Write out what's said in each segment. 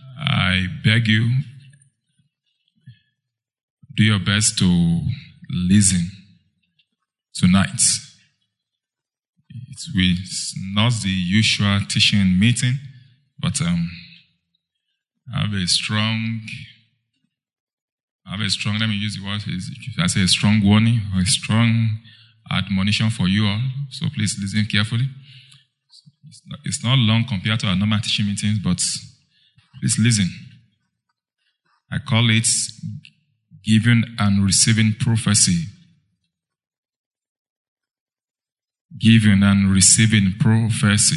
I beg you, do your best to listen tonight. It's not the usual teaching meeting, but I have a strong, let me use the word, I say a strong warning or a strong admonition for you all. So please listen carefully. It's not long compared to our normal teaching meetings, but please listen. I call it giving and receiving prophecy. Giving and receiving prophecy.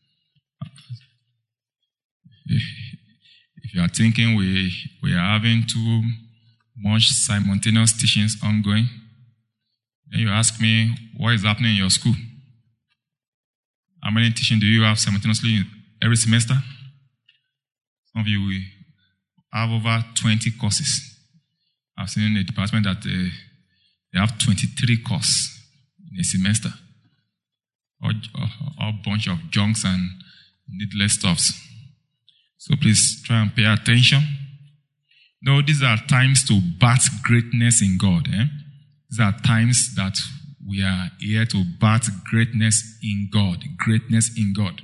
If you are thinking we are having too much simultaneous teachings ongoing, then you ask me, what is happening in your school? How many teaching do you have simultaneously every semester? Some of you will have over 20 courses. I've seen in a department that they have 23 courses in a semester. A bunch of junks and needless stuffs. So please try and pay attention. No, these are times to birth greatness in God. These are times that we are here to birth greatness in God. Greatness in God.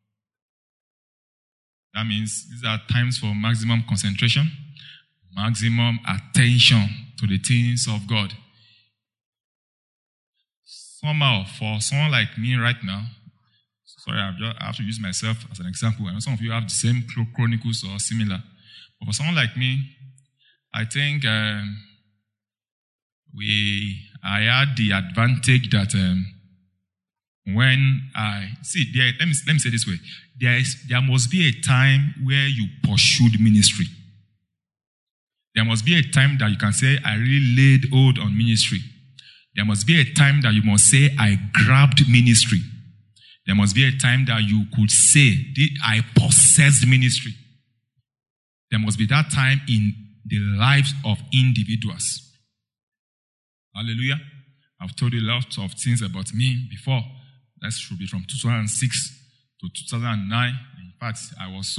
That means these are times for maximum concentration, maximum attention to the things of God. Somehow, for someone like me right now, sorry, I have to use myself as an example. I know some of you have the same chronicles or similar. But for someone like me, I think I had the advantage that when let me say this way, there must be a time where you pursued ministry. There must be a time that you can say, I really laid hold on ministry. There must be a time that you must say, I grabbed ministry. There must be a time that you could say, I possessed ministry. There must be that time in the lives of individuals. Hallelujah. I've told you lots of things about me before. That should be from 2006 to 2009. In fact, it was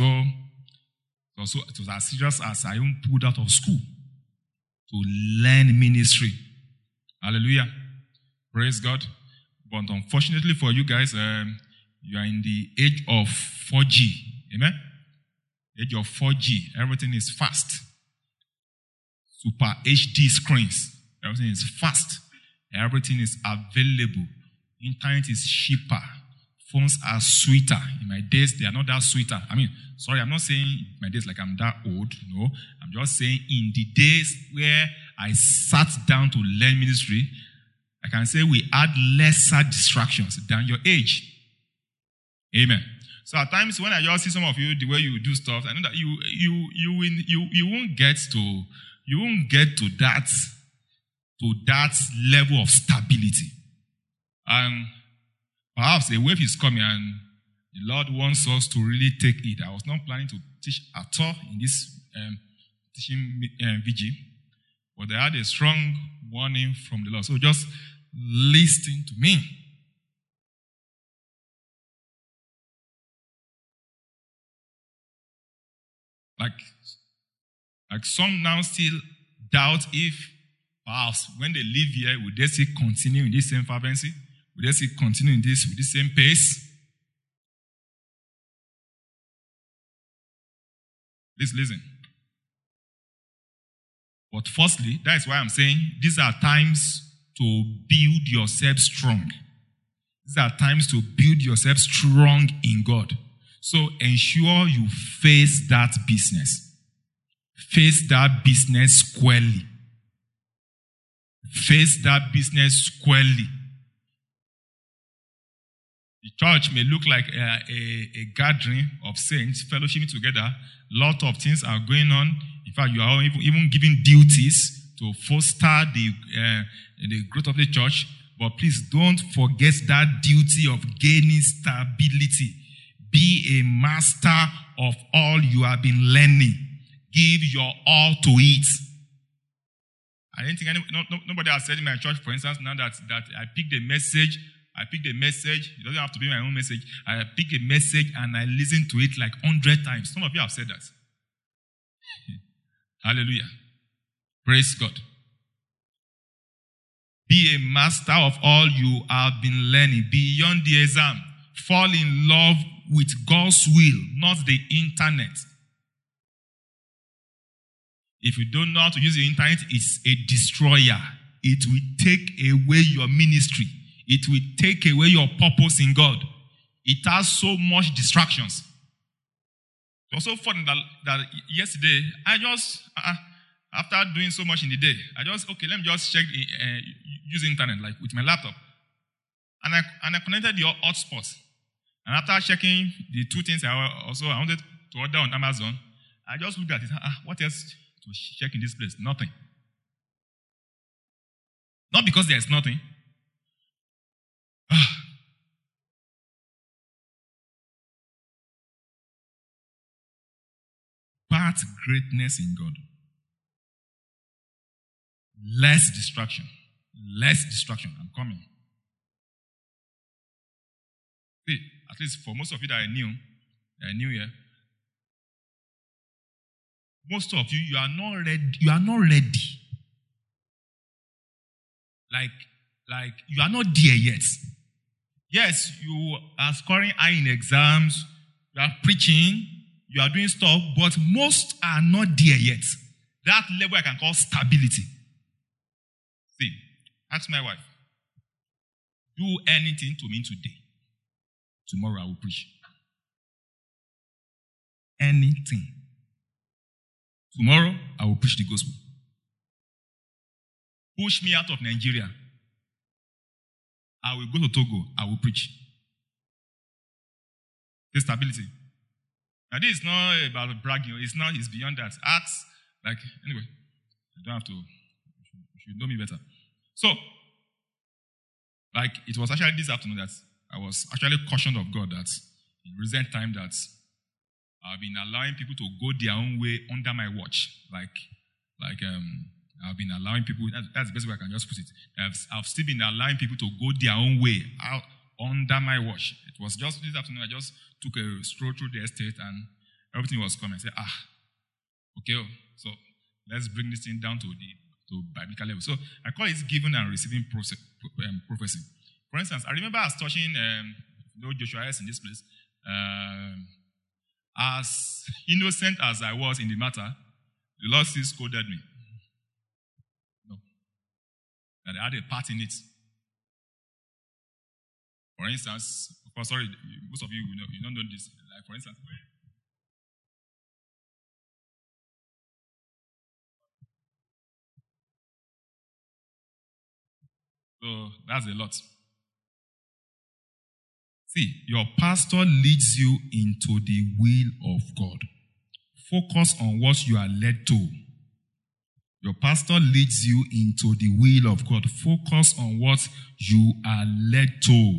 as serious as I even pulled out of school to learn ministry. Hallelujah. Praise God. But unfortunately for you guys, you are in the age of 4G. Amen? Age of 4G. Everything is fast. Super HD screens. Everything is fast. Everything is available. Internet is cheaper. Phones are sweeter. In my days, they are not that sweeter. I'm not saying in my days like I'm that old. No. I'm just saying in the days where I sat down to learn ministry, I can say we had lesser distractions than your age. Amen. So at times when I just see some of you, the way you do stuff, I know that you won't get to that level of stability. And perhaps a wave is coming and the Lord wants us to really take it. I was not planning to teach at all in this teaching VG, but I had a strong warning from the Lord. So just listen to me. Like some now still doubt if perhaps when they live here, will they still continue in this same fervency? Will they still continue in this with the same pace? Please listen. But firstly, that is why I'm saying these are times to build yourself strong. These are times to build yourself strong in God. So ensure you face that business. Face that business squarely. Face that business squarely. The church may look like a gathering of saints, fellowshipping together. Lot of things are going on. In fact, you are even giving duties to foster the growth of the church. But please don't forget that duty of gaining stability. Be a master of all you have been learning. Give your all to it. I didn't think nobody has said in my church, for instance, now that I picked a message. It doesn't have to be my own message. I pick a message and I listen to it like 100 times. Some of you have said that. Hallelujah. Praise God. Be a master of all you have been learning beyond the exam. Fall in love with God's will, not the internet. If you don't know how to use the internet, it's a destroyer. It will take away your ministry. It will take away your purpose in God. It has so much distractions. It was so funny that yesterday, I just, after doing so much in the day, let me just check, use the internet, like with my laptop. And I connected the hotspot. And after checking the two things I wanted to order on Amazon, I just looked at it. What else to check in this place? Nothing. Not because there's nothing. But greatness in God. Less distraction. Less distraction. I'm coming. See, at least for most of you that I knew here, most of you, you are not ready. You are not ready. Like you are not there yet. Yes, you are scoring high in exams, you are preaching, you are doing stuff, but most are not there yet. That level I can call stability. See, ask my wife, do anything to me today. Tomorrow I will preach. Anything. Tomorrow I will preach the gospel. Push me out of Nigeria. I will go to Togo. I will preach. The stability. Now this is not about bragging. It's beyond that. Acts, anyway, I don't have to, you should know me better. So, it was actually this afternoon that I was actually cautioned of God that in recent time that I've been allowing people to go their own way under my watch. I've been allowing people, that's the best way I can just put it. I've still been allowing people to go their own way out under my watch. It was just this afternoon, I just took a stroll through the estate and everything was coming. I said, okay, so let's bring this thing down to biblical level. So I call it giving and receiving prophecy. For instance, I remember I was touching, Joshua S. in this place. As innocent as I was in the matter, the Lord still scolded me. That I had a part in it. For instance, most of you don't know this. For instance, so that's a lot. See, your pastor leads you into the will of God. Focus on what you are led to. Your pastor leads you into the will of God. Focus on what you are led to.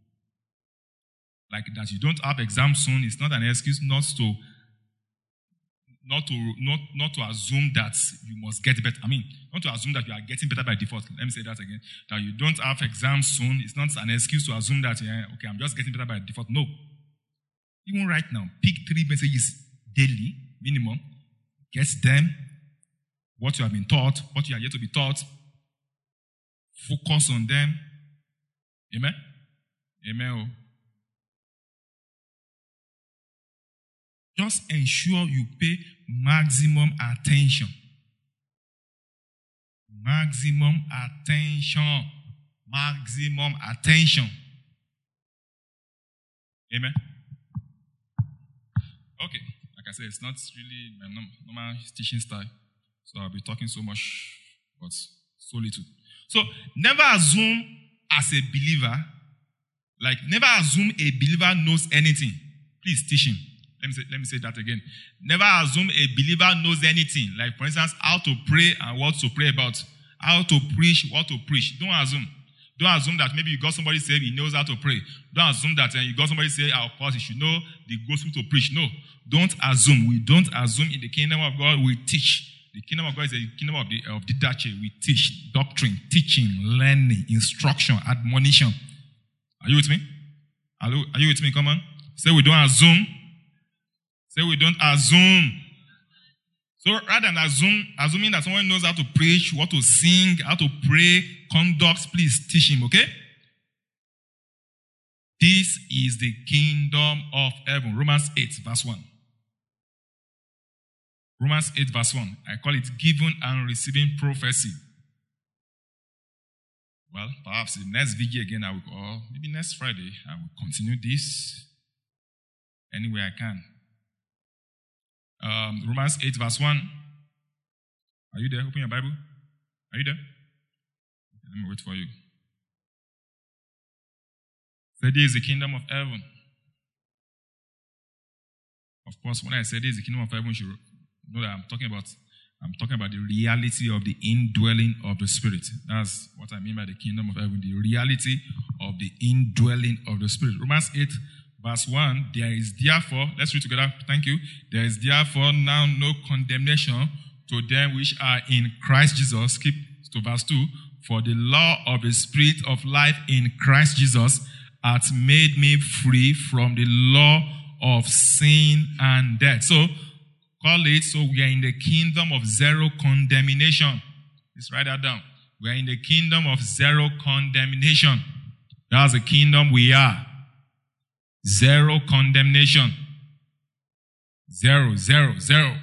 Like that you don't have exam soon, it's not an excuse not to assume that you must get better. Not to assume that you are getting better by default. Let me say that again. That you don't have exams soon, it's not an excuse to assume that, okay, I'm just getting better by default. No. Even right now, pick 3 messages daily, minimum. Get them. What you have been taught, what you are yet to be taught. Focus on them. Amen? Amen. Just ensure you pay maximum attention. Maximum attention. Maximum attention. Amen? Okay. Like I said, it's not really my normal teaching style. So I'll be talking so much, but so little. So never assume as a believer, never assume a believer knows anything. Please teach him. Let me say that again. Never assume a believer knows anything. Like, for instance, how to pray and what to pray about. How to preach, what to preach. Don't assume. Don't assume that maybe you got somebody say he knows how to pray. Don't assume that you got somebody say, of course, you should know the gospel to preach. No. Don't assume. We don't assume. In the kingdom of God, we teach. The kingdom of God is the kingdom of the Didache. We teach doctrine, teaching, learning, instruction, admonition. Are you with me? Hello? Are you with me? Come on. Say we don't assume. Say we don't assume. So rather than assuming that someone knows how to preach, what to sing, how to pray, conduct, please teach him, okay? This is the kingdom of heaven. Romans 8, verse 1. Romans 8, verse 1. I call it giving and receiving prophecy. Well, perhaps the next video again, or maybe next Friday, I will continue this any way I can. Romans 8, verse 1. Are you there? Open your Bible. Are you there? Okay, let me wait for you. Say, this is the kingdom of heaven. Of course, when I say this is the kingdom of heaven, you should know that I'm talking about the reality of the indwelling of the Spirit. That's what I mean by the kingdom of heaven, the reality of the indwelling of the Spirit. Romans 8, verse 1, there is therefore, let's read together, thank you. There is therefore now no condemnation to them which are in Christ Jesus. Skip to verse 2. For the law of the Spirit of life in Christ Jesus hath made me free from the law of sin and death. So, call it, so we are in the kingdom of zero condemnation. Let's write that down. We are in the kingdom of zero condemnation. That's the kingdom we are. Zero condemnation. Zero, zero, zero.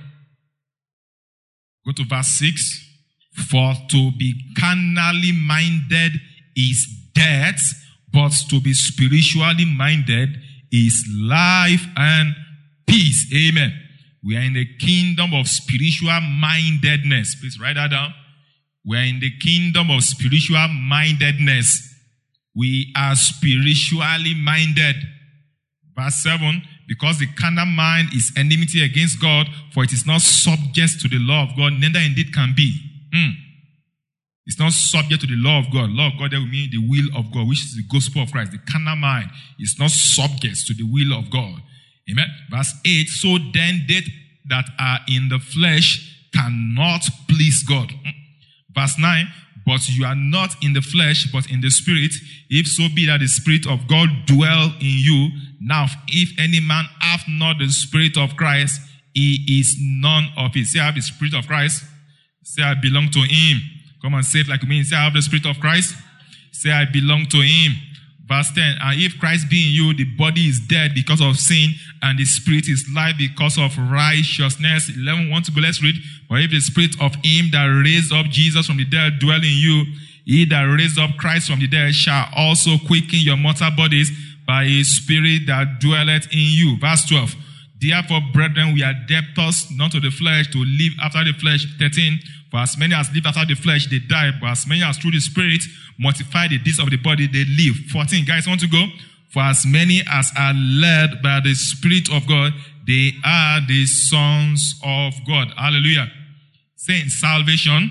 Go to verse 6. For to be carnally minded is death, but to be spiritually minded is life and peace. Amen. We are in the kingdom of spiritual mindedness. Please write that down. We are in the kingdom of spiritual mindedness. We are spiritually minded. Verse 7, because the carnal mind is enmity against God, for it is not subject to the law of God, neither indeed can be. It's not subject to the law of God. Law of God, that will mean the will of God, which is the gospel of Christ. The carnal mind is not subject to the will of God. Amen. Verse 8, so then they that are in the flesh cannot please God. Verse 9, but you are not in the flesh, but in the Spirit, if so be that the Spirit of God dwell in you. Now, if any man hath not the Spirit of Christ, he is none of it. Say, I have the Spirit of Christ. Say, I belong to him. Come and say it like me. Say, I have the Spirit of Christ. Say, I belong to him. Verse 10, and if Christ be in you, the body is dead because of sin, and the Spirit is life because of righteousness. 11, want to go, let's read. For if the Spirit of him that raised up Jesus from the dead dwell in you, he that raised up Christ from the dead shall also quicken your mortal bodies by his Spirit that dwelleth in you. Verse 12, therefore, brethren, we are debtors not to the flesh to live after the flesh. 13, for as many as live after the flesh, they die. But as many as through the Spirit mortify the deeds of the body, they live. 14, guys, want to go? For as many as are led by the Spirit of God, they are the sons of God. Hallelujah. Say in salvation,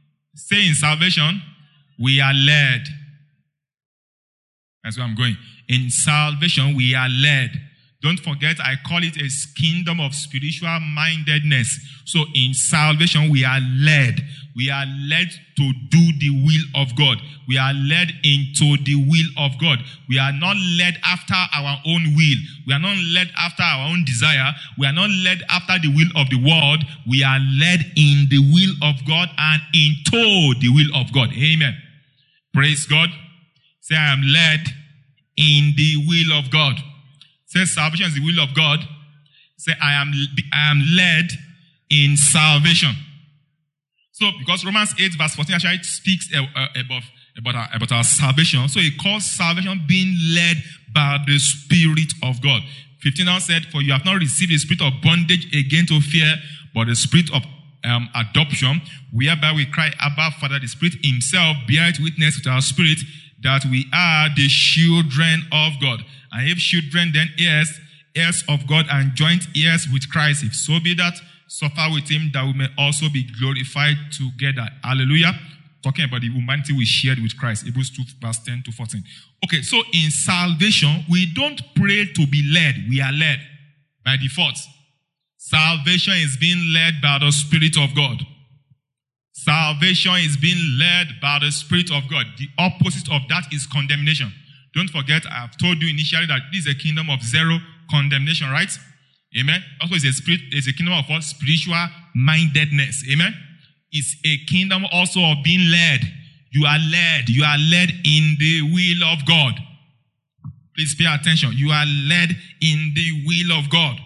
we are led. That's where I'm going. In salvation, we are led. Don't forget, I call it a kingdom of spiritual mindedness. So in salvation, we are led. We are led to do the will of God. We are led into the will of God. We are not led after our own will. We are not led after our own desire. We are not led after the will of the world. We are led in the will of God and into the will of God. Amen. Praise God. Say, I am led in the will of God. Say, salvation is the will of God. Say, I am led in salvation. So, because Romans 8 verse 14 actually speaks about our salvation. So, it calls salvation being led by the Spirit of God. 15 now said, for you have not received the spirit of bondage again to fear, but the spirit of adoption, whereby we cry, Abba, Father. The Spirit himself beareth witness with our spirit that we are the children of God. And if children, then heirs of God, and joint heirs with Christ, if so be that suffer with him, that we may also be glorified together. Hallelujah. Talking about the humanity we shared with Christ. Hebrews 2 verse 10 to 14. Okay, so in salvation, we don't pray to be led. We are led by default. Salvation is being led by the Spirit of God. Salvation is being led by the Spirit of God. The opposite of that is condemnation. Don't forget, I have told you initially that this is a kingdom of zero condemnation, right? Amen. Also, it's a kingdom of what? Spiritual mindedness. Amen. It's a kingdom also of being led. You are led. You are led in the will of God. Please pay attention. You are led in the will of God.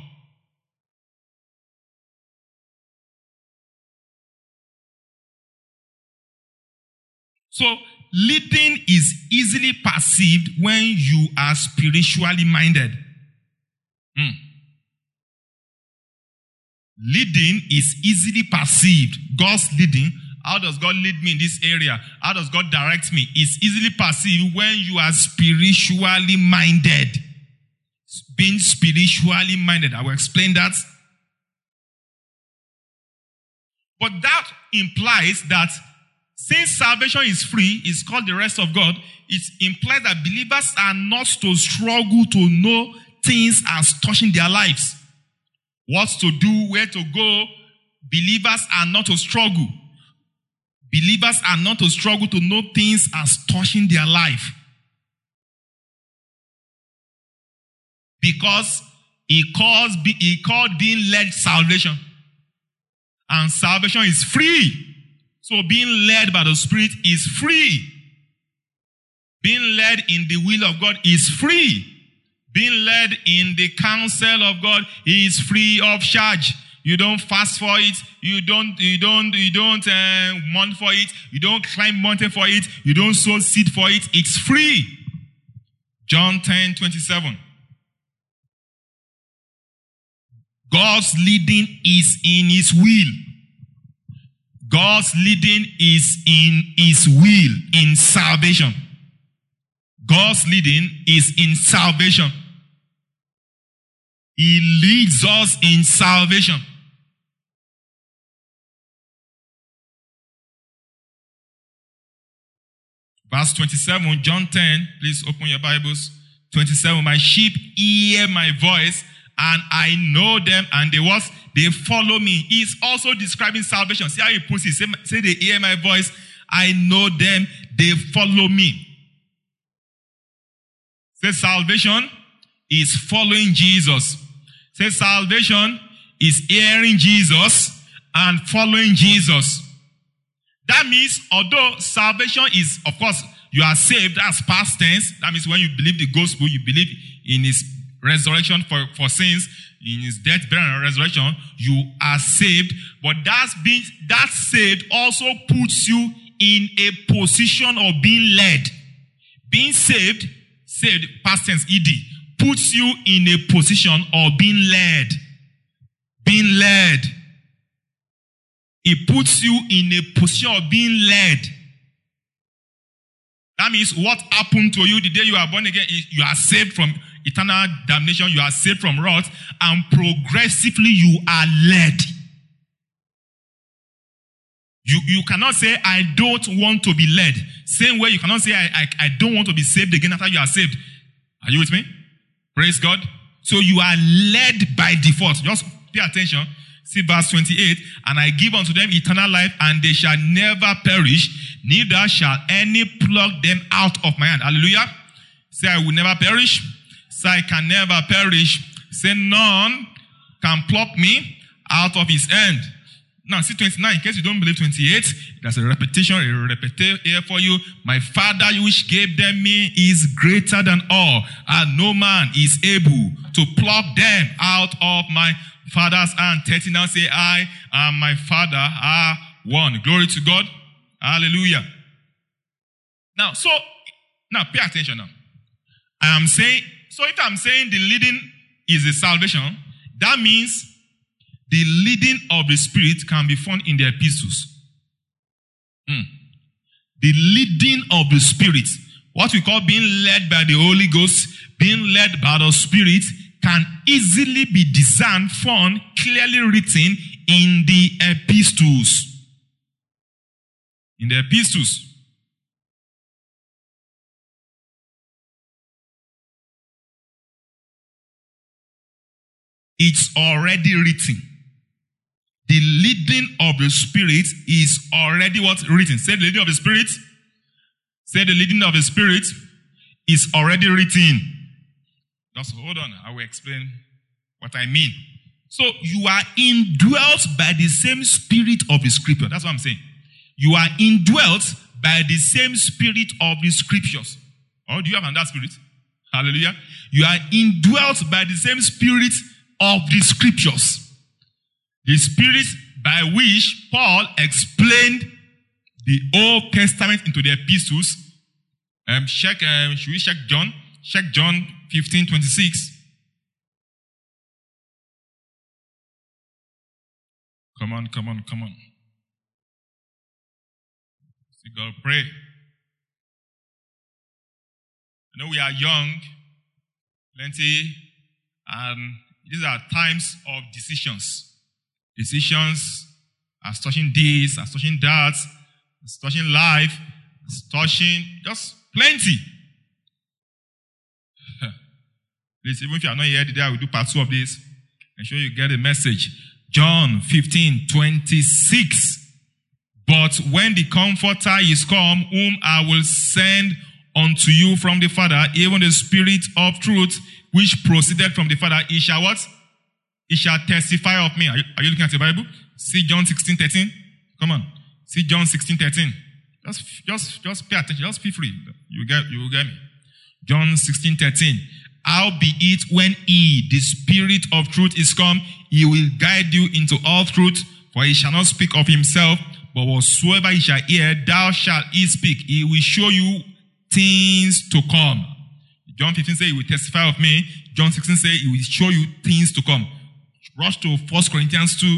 So, leading is easily perceived when you are spiritually minded. Leading is easily perceived. God's leading. How does God lead me in this area? How does God direct me? It's easily perceived when you are spiritually minded. Being spiritually minded. I will explain that. But that implies that since salvation is free, it's called the rest of God, it implies that believers are not to struggle to know things as touching their lives. What to do, where to go. Believers are not to struggle. Believers are not to struggle to know things as touching their life. Because he called being led salvation. And salvation is free. So being led by the Spirit is free. Being led in the will of God is free. Being led in the counsel of God is free of charge. You don't fast for it. You don't mourn for it. You don't climb mountain for it. You don't sow seed for it. It's free. John 10:27. God's leading is in His will. God's leading is in His will, in salvation. God's leading is in salvation. He leads us in salvation. Verse 27, John 10, please open your Bibles. 27, my sheep hear my voice, and I know them, and they follow me. He's also describing salvation. See how he puts it. Say they hear my voice, I know them, they follow me. Say salvation is following Jesus. Say salvation is hearing Jesus and following Jesus. That means, although salvation is, of course, you are saved as past tense. That means when you believe the gospel, you believe in His resurrection for sins, in His death, burial, and resurrection, you are saved. But that saved also puts you in a position of being led. Being saved, past tense, ed, puts you in a position of being led. Being led. It puts you in a position of being led. That means what happened to you the day you are born again is you are saved from eternal damnation, you are saved from wrath, and progressively you are led. You cannot say, I don't want to be led. Same way you cannot say, I don't want to be saved again after you are saved. Are you with me? Praise God. So you are led by default. Just pay attention. See verse 28. And I give unto them eternal life, and they shall never perish, neither shall any pluck them out of my hand. Hallelujah. Say, I will never perish. Say, I can never perish. Say, none can pluck me out of His hand. Now, see 29, in case you don't believe 28, there's a repetition here for you. My Father which gave them me is greater than all, and no man is able to pluck them out of my Father's hand. 30 now say, I and my Father are one. Glory to God. Hallelujah. Now, pay attention now. If I'm saying the leading is the salvation, that means the leading of the Spirit can be found in the epistles. The leading of the Spirit, what we call being led by the Holy Ghost, being led by the Spirit, can easily be discerned, found, clearly written in the epistles. In the epistles. It's already written. The leading of the Spirit is already what's written. Say the leading of the Spirit. Say the leading of the Spirit is already written. Just hold on. I will explain what I mean. So you are indwelt by the same spirit of the scripture. That's what I'm saying. You are indwelt by the same spirit of the scriptures. Or do you have another spirit? Hallelujah. You are indwelt by the same spirit of the scriptures. The spirit by which Paul explained the Old Testament into the epistles. Should we check John? Check John 15:26. Come on. See God, pray. I know we are young, plenty, and these are times of decisions. Decisions as touching this, as touching that, as touching life, as touching just plenty. Please, even if you are not here today, I will do part 2 of this. I'm sure you get the message. John 15:26. But when the Comforter is come, whom I will send unto you from the Father, even the Spirit of truth, which proceeded from the Father, he shall what? He shall testify of me. Are you looking at the Bible? See John 16:13. Come on. See John 16:13. Just pay attention. Just feel free. You will get me. John 16:13. Howbeit, when he, the Spirit of truth, is come, he will guide you into all truth, for he shall not speak of himself, but whatsoever he shall hear, thou shalt he speak. He will show you things to come. John 15 says he will testify of me. John 16 says he will show you things to come. Rush to 1 Corinthians 2.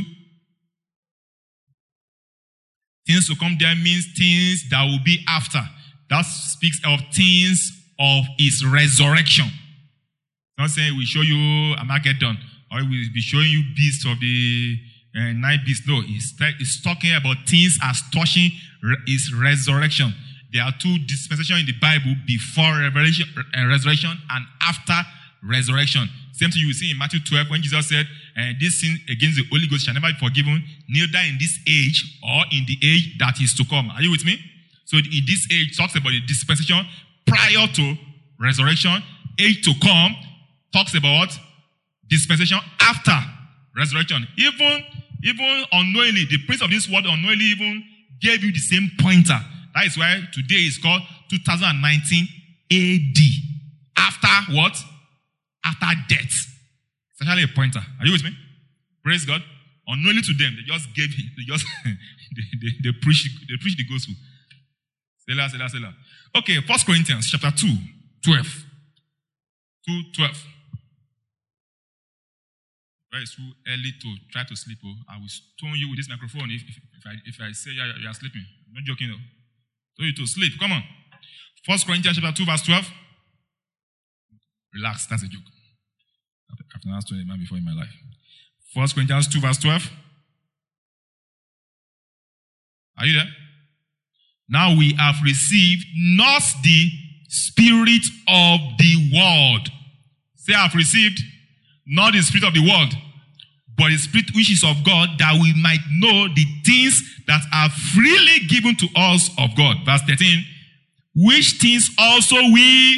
Things to come there means things that will be after. That speaks of things of his resurrection. Not saying we show you Armageddon, or we will be showing you beasts of the night beasts. No, it's talking about things as touching his resurrection. There are 2 dispensations in the Bible: before resurrection and after resurrection. Same thing you will see in Matthew 12 when Jesus said, this sin against the Holy Ghost shall never be forgiven, neither in this age or in the age that is to come. Are you with me? So in this age, it talks about the dispensation prior to resurrection. Age to come talks about dispensation after resurrection. Even unknowingly, the prince of this world unknowingly even gave you the same pointer. That is why today is called 2019 AD. After what? After death. It's actually a pointer. Are you with me? Praise God. Unknowingly to them, they just gave him, they preach the gospel. Selah. Okay, 1 Corinthians chapter 2:12. 2:12. It's too early to try to sleep. I will stone you with this microphone if I say you are sleeping. I'm not joking though. So you to sleep. Come on. 1 Corinthians chapter 2 verse 12. Relax, that's a joke. I've never told a man before in my life. 1 Corinthians 2 verse 12. Are you there? Now we have received not the spirit of the world. Say, I have received not the spirit of the world, but the spirit which is of God, that we might know the things that are freely given to us of God. Verse 13. Which things also we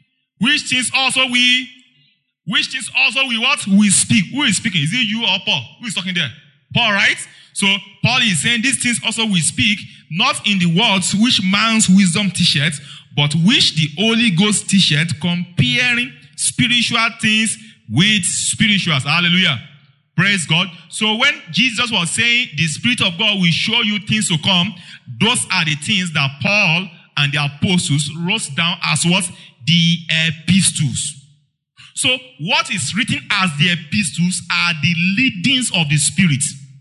what? We speak. Who is speaking? Is it you or Paul? Who is talking there? Paul, right? So Paul is saying these things also we speak, not in the words which man's wisdom teacheth, but which the Holy Ghost teacheth, comparing spiritual things with spirituals. Hallelujah. Praise God. So when Jesus was saying the Spirit of God will show you things to come, those are the things that Paul and the apostles wrote down as what? The epistles. So what is written as the epistles are the leadings of the Spirit.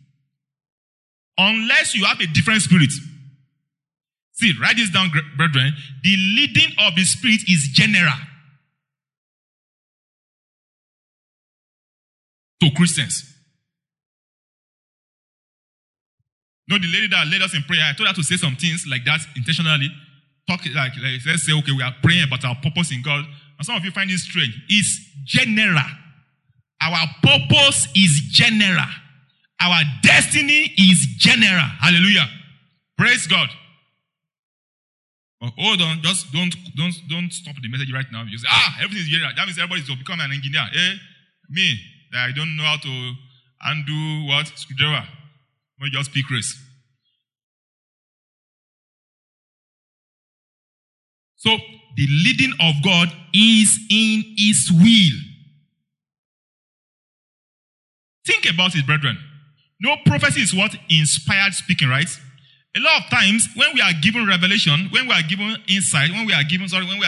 Unless you have a different spirit. See, write this down, brethren. The leading of the Spirit is general to Christians. No, the lady that led us in prayer, I told her to say some things like that intentionally. Talk like let's say, okay, we are praying about our purpose in God. And some of you find this strange. It's general. Our purpose is general. Our destiny is general. Hallelujah. Praise God. But hold on, just don't stop the message right now. You say, everything is general. That means everybody is to become an engineer. Me, that I don't know how to undo what? Screwdriver. Let me just pick race. So, the leading of God is in His will. Think about it, brethren. No, prophecy is what? Inspired speaking, right? A lot of times, when we are given revelation, when we are given insight, when we are given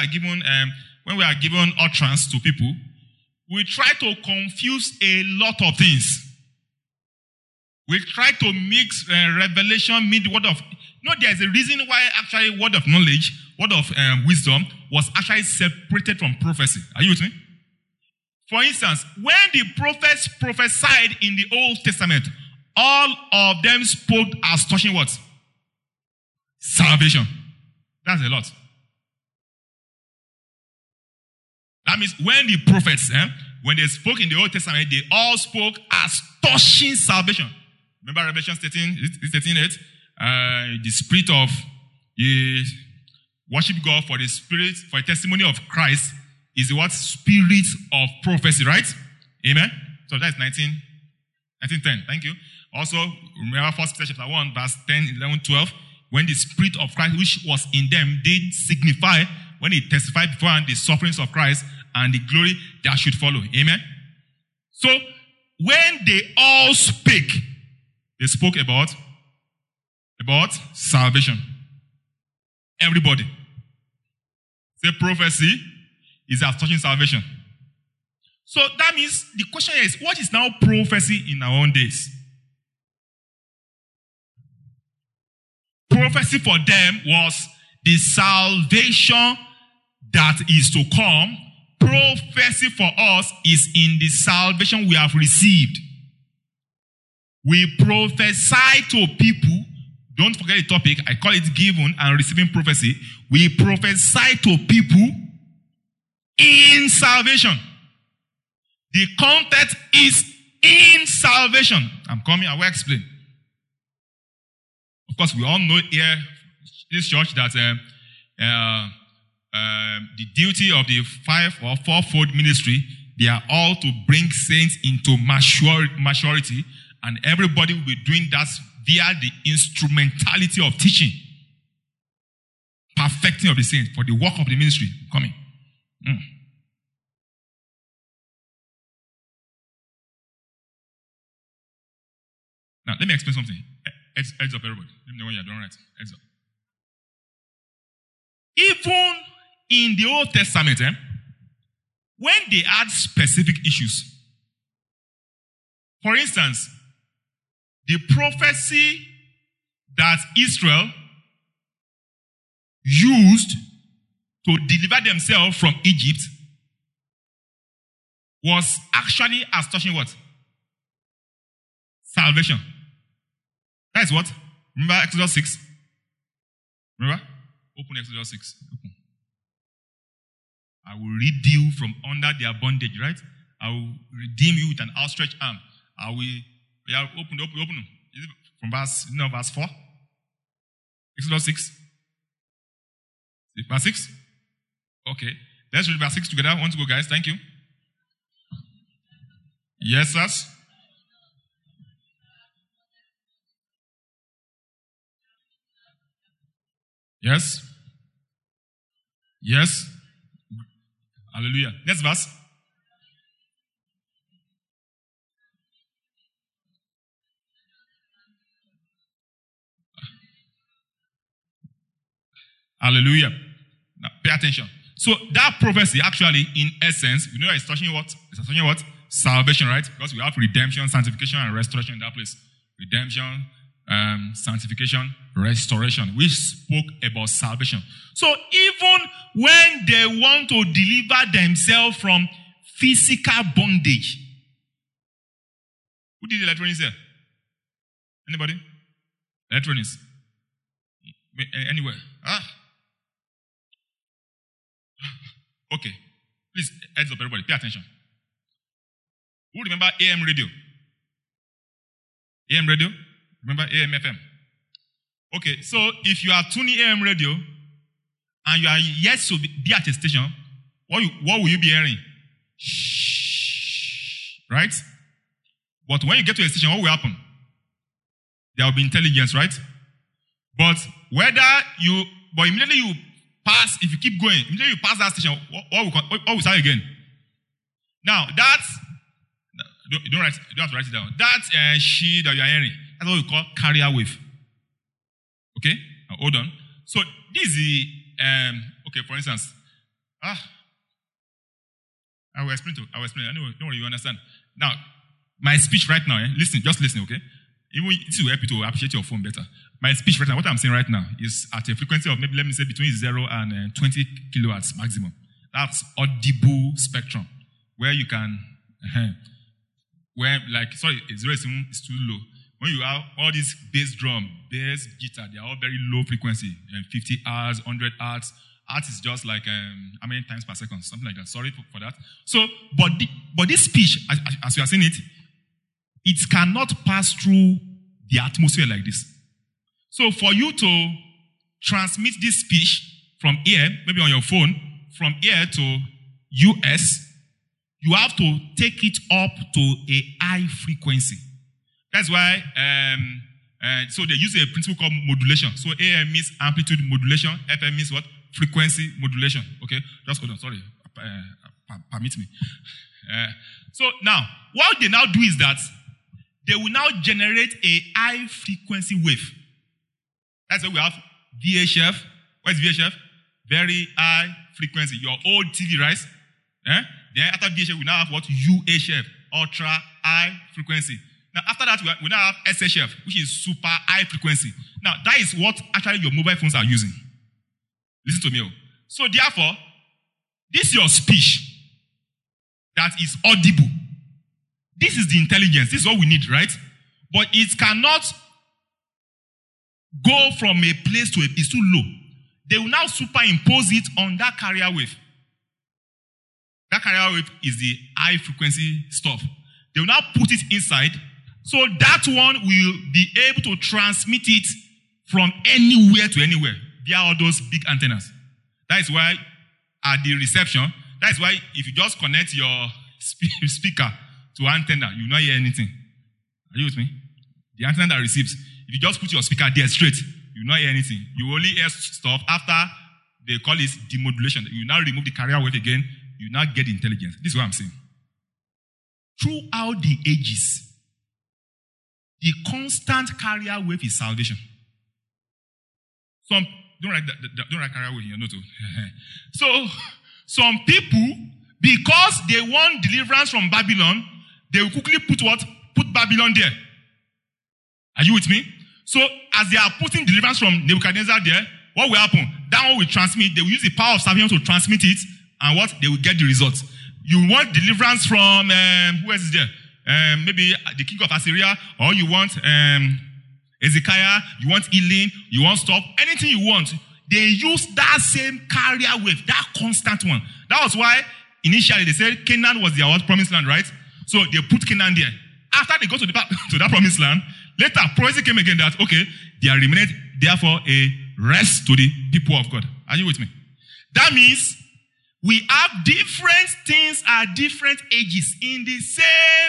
utterance to people, we try to confuse a lot of things. We try to mix revelation, meet the word of... No, there's a reason why actually word of knowledge, word of wisdom was actually separated from prophecy. Are you with me? For instance, when the prophets prophesied in the Old Testament, all of them spoke as touching what? Salvation. That's a lot. That means when the prophets, when they spoke in the Old Testament, they all spoke as touching salvation. Remember Revelation 13:8? The spirit of worship God for the spirit, for the testimony of Christ is the what? Spirit of prophecy, right? Amen? So that's 19:10. Thank you. Also, remember 1 Peter chapter 1, verse 10, 11, 12. When the spirit of Christ, which was in them, did signify, when he testified beforehand, the sufferings of Christ and the glory that should follow. Amen? So, when they all spake, they spoke about salvation. Everybody. Say prophecy is as touching salvation. So that means the question is, what is now prophecy in our own days? Prophecy for them was the salvation that is to come. Prophecy for us is in the salvation we have received. We prophesy to people. Don't forget the topic. I call it giving and receiving prophecy. We prophesy to people in salvation. The context is in salvation. I'm coming. I will explain. Of course, we all know here, this church, that the duty of the five or fourfold ministry, they are all to bring saints into maturity, and everybody will be doing that via the instrumentality of teaching, perfecting of the saints for the work of the ministry coming. Now, let me explain something. Heads up, everybody. Let me know when you're done right. Heads up. Even in the Old Testament, when they had specific issues, for instance, the prophecy that Israel used to deliver themselves from Egypt was actually as touching what? Salvation. That is what? Remember Exodus 6? Remember? Open Exodus 6. Open. I will redeem you from under their bondage, right? I will redeem you with an outstretched arm. I will... Yeah, open. Is it from verse 4? Exodus 6. Verse 6? Okay. Let's read verse 6 together. I want to go, guys. Thank you. Yes, sirs. Yes. Yes. Hallelujah. Next verse. Hallelujah. Now, pay attention. So that prophecy, actually, in essence, you know, it's touching what? It's touching what? Salvation, right? Because we have redemption, sanctification, and restoration in that place. Redemption, sanctification, restoration. We spoke about salvation. So even when they want to deliver themselves from physical bondage, who did the electronics here? Anybody? Electronics? Anywhere? Okay. Please, heads up, everybody. Pay attention. Who remember AM radio? AM radio? Remember AM FM? Okay, so if you are tuning AM radio and you are yet to be at a station, what will you be hearing? Shh. Right? But when you get to a station, what will happen? There will be intelligence, right? But immediately you pass, if you keep going, immediately you pass that station, what will start again? Now, you don't have to write it down. That she that you are hearing, that's what we call carrier wave. Okay? Now, hold on. So, this is the, okay, for instance, I will explain. Don't worry, you understand. Now, my speech right now, just listen, okay? Even this will help you to appreciate your phone better. My speech right now, what I'm saying right now, is at a frequency of maybe, let me say, between 0 and 20 kilowatts maximum. That's audible spectrum, where you can, zero is too low. When you have all these bass drum, bass guitar, they are all very low frequency, 50 Hz, 100 Hz. Hertz is just like how many times per second, something like that. Sorry for that. So, but this speech, as you are seeing it, it cannot pass through the atmosphere like this. So for you to transmit this speech from here, maybe on your phone, from here to US, you have to take it up to a high frequency. That's why, so they use a principle called modulation. So AM means amplitude modulation, FM means what? Frequency modulation. Okay, just hold on, sorry. Permit me. So now, what they now do is that they will now generate a high frequency wave. That's why we have VHF. What is VHF? Very high frequency. Your old TV, right? Then after VHF, we now have what? UHF, ultra high frequency. Now after that, we now have SHF, which is super high frequency. Now that is what actually your mobile phones are using. Listen to me. So therefore, this is your speech that is audible. This is the intelligence. This is what we need, right? But it cannot go from a place to it's too low. They will now superimpose it on that carrier wave. That carrier wave is the high frequency stuff. They will now put it inside. So that one will be able to transmit it from anywhere to anywhere via all those big antennas. That is why at the reception, that is why if you just connect your speaker to antenna, you will not hear anything. Are you with me? The antenna that receives, if you just put your speaker there straight, you will not hear anything. You only hear stuff after they call it demodulation. You now remove the carrier wave again, you now get the intelligence. This is what I'm saying. Throughout the ages, the constant carrier wave is salvation. Don't write carrier wave in your note. So, some people, because they want deliverance from Babylon, they will quickly put Babylon there. Are you with me? So, as they are putting deliverance from Nebuchadnezzar there, what will happen? That one will transmit. They will use the power of salvation to transmit it, and what? They will get the results. You want deliverance from, who else is there? Maybe the king of Assyria, or you want Ezekiah, you want healing, you want stuff, anything you want. They use that same carrier wave, that constant one. That was why initially they said Canaan was their promised land, right? So they put Canaan there. After they go to that promised land, later prophecy came again that, okay, there remained therefore a rest to the people of God. Are you with me? That means we have different things at different ages in the same.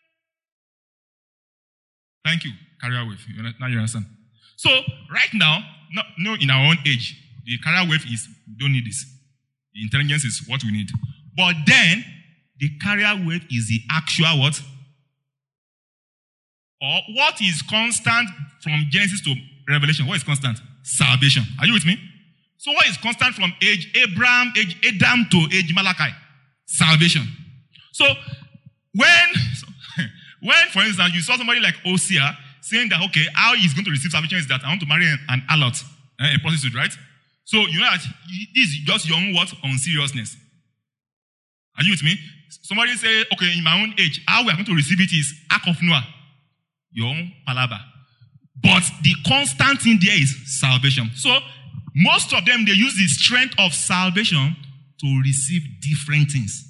Thank you. Carrier wave. Now you understand. So, right now, no, in our own age, the carrier wave is, we don't need this. The intelligence is what we need. But then, the carrier wave is the actual what? Or what is constant from Genesis to Revelation? What is constant? Salvation. Are you with me? So, what is constant from age Abraham, age Adam to age Malachi? Salvation. So, when, for instance, you saw somebody like Hosea saying that, okay, how he's going to receive salvation is that I want to marry an harlot, a prostitute, right? So, you know that this is just your own what? Unseriousness. Are you with me? Somebody say, okay, in my own age, how we are going to receive it is Ark of Noah. Your own palabra. But the constant thing there is salvation. So, most of them, they use the strength of salvation to receive different things.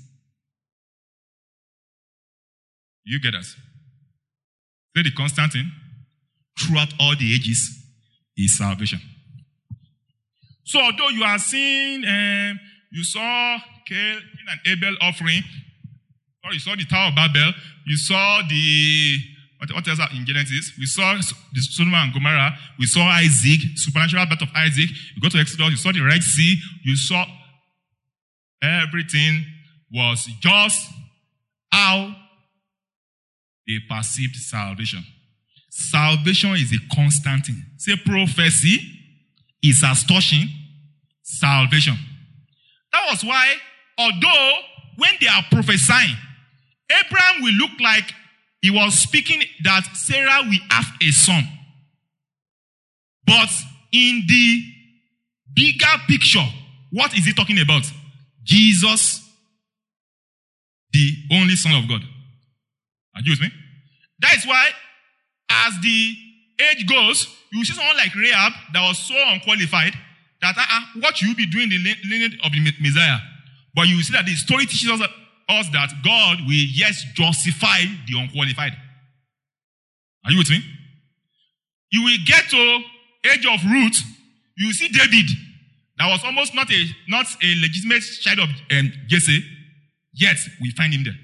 You get us? Say the constant thing throughout all the ages is salvation. So although you are seeing, you saw Cain and Abel offering, You saw the Tower of Babel. You saw the, what else in Genesis? We saw the Sodom and Gomorrah. We saw Isaac, supernatural birth of Isaac. You go to Exodus, you saw the Red Sea. You saw everything was just how they perceived salvation. Salvation is a constant thing. Say prophecy is astonishing. Salvation. That was why, although when they are prophesying, Abraham will look like he was speaking that Sarah will have a son. But in the bigger picture, what is he talking about? Jesus, the only Son of God. Are you with me? That is why, as the age goes, you see someone like Rahab that was so unqualified that what you be doing in the lineage of the Messiah. But you see that the story teaches us that God will, yes, justify the unqualified. Are you with me? You will get to age of Ruth, you see David, that was almost not a legitimate child of Jesse, yet we find him there.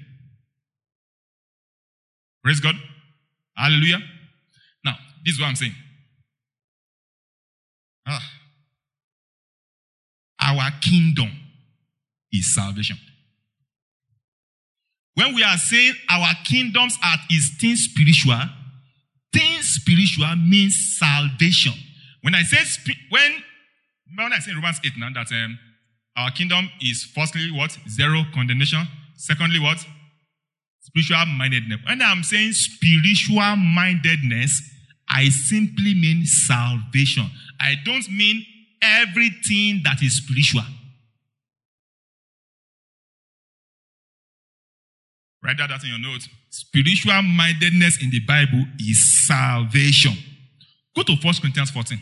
Praise God. Hallelujah. Now, this is what I'm saying. Our kingdom is salvation. When we are saying our kingdoms is things spiritual means salvation. When I say in Romans 8 now that our kingdom is firstly what? Zero condemnation. Secondly what? Spiritual mindedness. When I'm saying spiritual mindedness, I simply mean salvation. I don't mean everything that is spiritual. Write that in your notes. Spiritual mindedness in the Bible is salvation. Go to 1 Corinthians 14.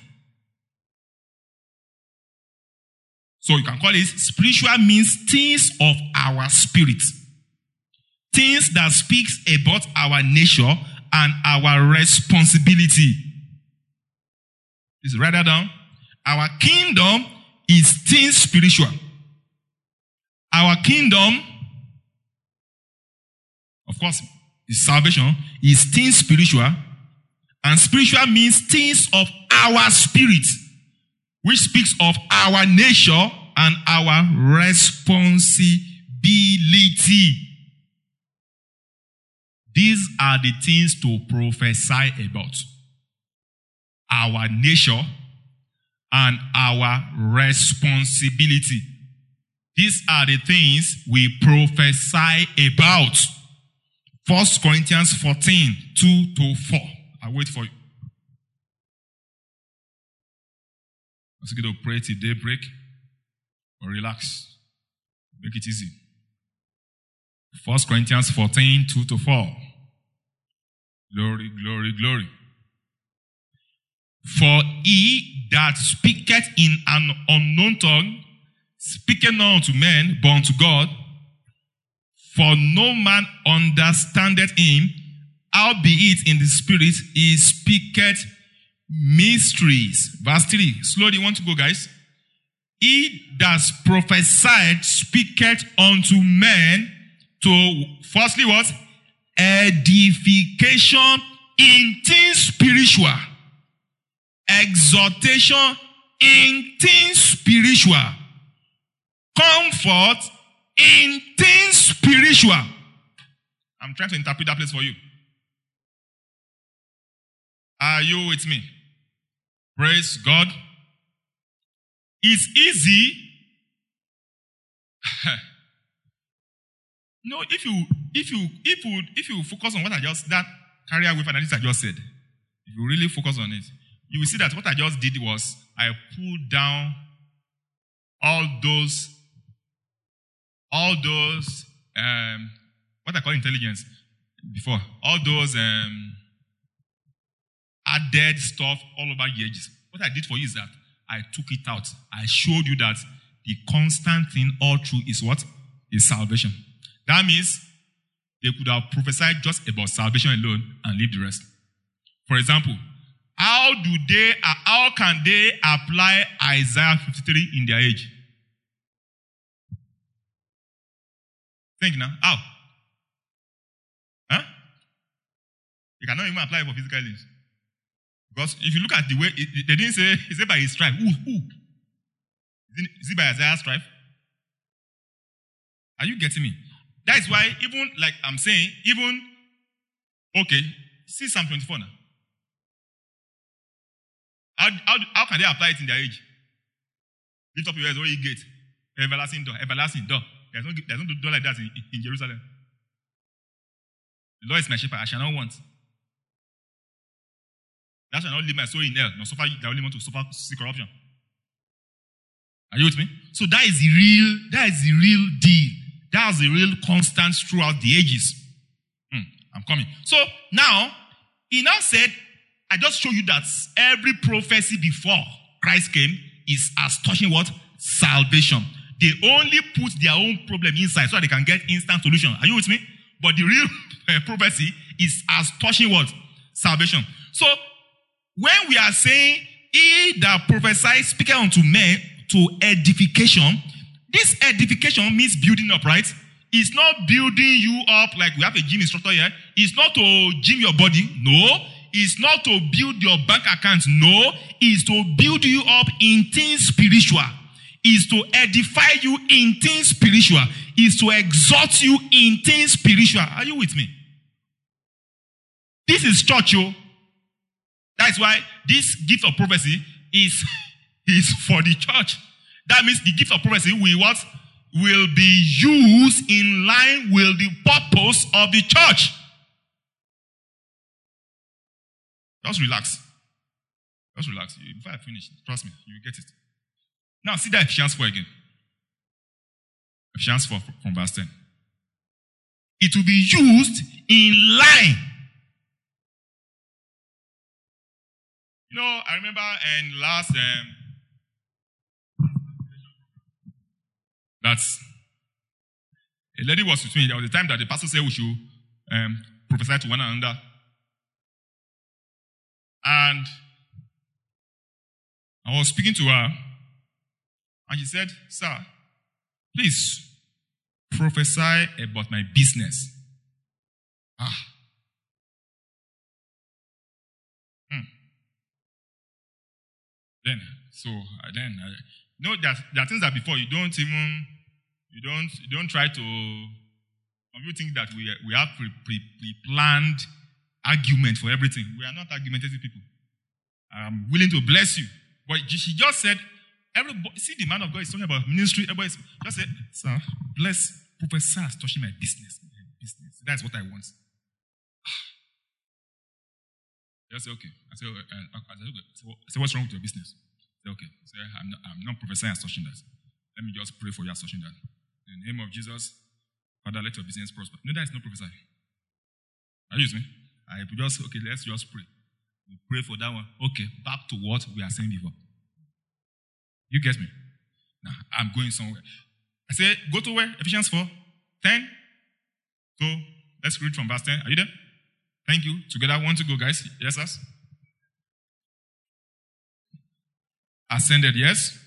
So you can call it spiritual means things of our spirit. Things that speaks about our nature and our responsibility. Just write that down. Our kingdom is things spiritual. Our kingdom, of course, is salvation, is things spiritual. And spiritual means things of our spirit, which speaks of our nature and our responsibility. These are the things to prophesy about. Our nature and our responsibility. These are the things we prophesy about. 1 Corinthians 14, 2-4. I'll wait for you. Let's get to pray till daybreak or relax. Make it easy. 1 Corinthians 14, 2-4. Glory, glory, glory. For he that speaketh in an unknown tongue, speaketh not unto men, but unto God. For no man understandeth him, howbeit in the spirit he speaketh mysteries. Verse 3. Slowly, want to go, guys. He that prophesied speaketh unto men to, firstly what? Edification in things spiritual. Exhortation in things spiritual. Comfort in things spiritual. I'm trying to interpret that place for you. Are you with me? Praise God. It's easy. No, if you focus on what I just, that carry away from this I just said, if you really focus on it, you will see that what I just did was I pulled down all those what I call intelligence before, all those added stuff all over the edges. What I did for you is that I took it out. I showed you that the constant thing all through is what? Is salvation. That means they could have prophesied just about salvation alone and leave the rest. For example, how can they apply Isaiah 53 in their age? Think now. How? You cannot even apply it for physical healings. Because if you look at the way, they didn't say, he said by his stripe. Who? Is it by Isaiah's stripe? Are you getting me? That is why, even like I'm saying, okay, see Psalm 24 now. How can they apply it in their age? Lift up your heads, all ye gates. Everlasting door, everlasting door. There's no door like that in Jerusalem. The Lord is my shepherd, I shall not want. That shall not leave my soul in hell, nor suffer the only one to suffer see corruption. Are you with me? So that is the real deal. That's the real constant throughout the ages. I'm coming. So now, he now said, I just show you that every prophecy before Christ came is as touching what? Salvation. They only put their own problem inside so that they can get instant solution. Are you with me? But the real prophecy is as touching what? Salvation. So, when we are saying, he that prophesies speaking unto men to edification, this edification means building up, right? It's not building you up like we have a gym instructor here. It's not to gym your body. No. It's not to build your bank account. No. It's to build you up in things spiritual. It's to edify you in things spiritual. It's to exhort you in things spiritual. Are you with me? This is church, yo. That's why this gift of prophecy is for the church. That means the gift of prophecy will be used in line with the purpose of the church. Just relax. Just relax. Before I finish, trust me, you will get it. Now see that Ephesians 4 again. Ephesians 4 from verse 10. It will be used in line. You know, I remember in last that a lady was with me. There was a time that the pastor said we should prophesy to one another. And I was speaking to her, and she said, sir, please prophesy about my business. Then there are things that before you don't try to. Some people think that we have pre-planned argument for everything. We are not argumentative people. I'm willing to bless you, but she just said, everybody. See, the man of God is talking about ministry. Everybody just said, sir, bless Professor is touching my business. That's what I want. I said, okay. I said, okay. What's wrong with your business? I said, okay. I said, I'm not prophesying as touching that. Let me just pray for you as touching that. In the name of Jesus, Father, let your business prosper. No, that is not prophesying. Are you with me? Let's just pray. We pray for that one. Okay, back to what we are saying before. You get me? Now, I'm going somewhere. I say, go to where? Ephesians 4, 10. So, let's read from verse 10. Are you there? Thank you. Together, want to go, guys? Yes, sir? Ascended, yes?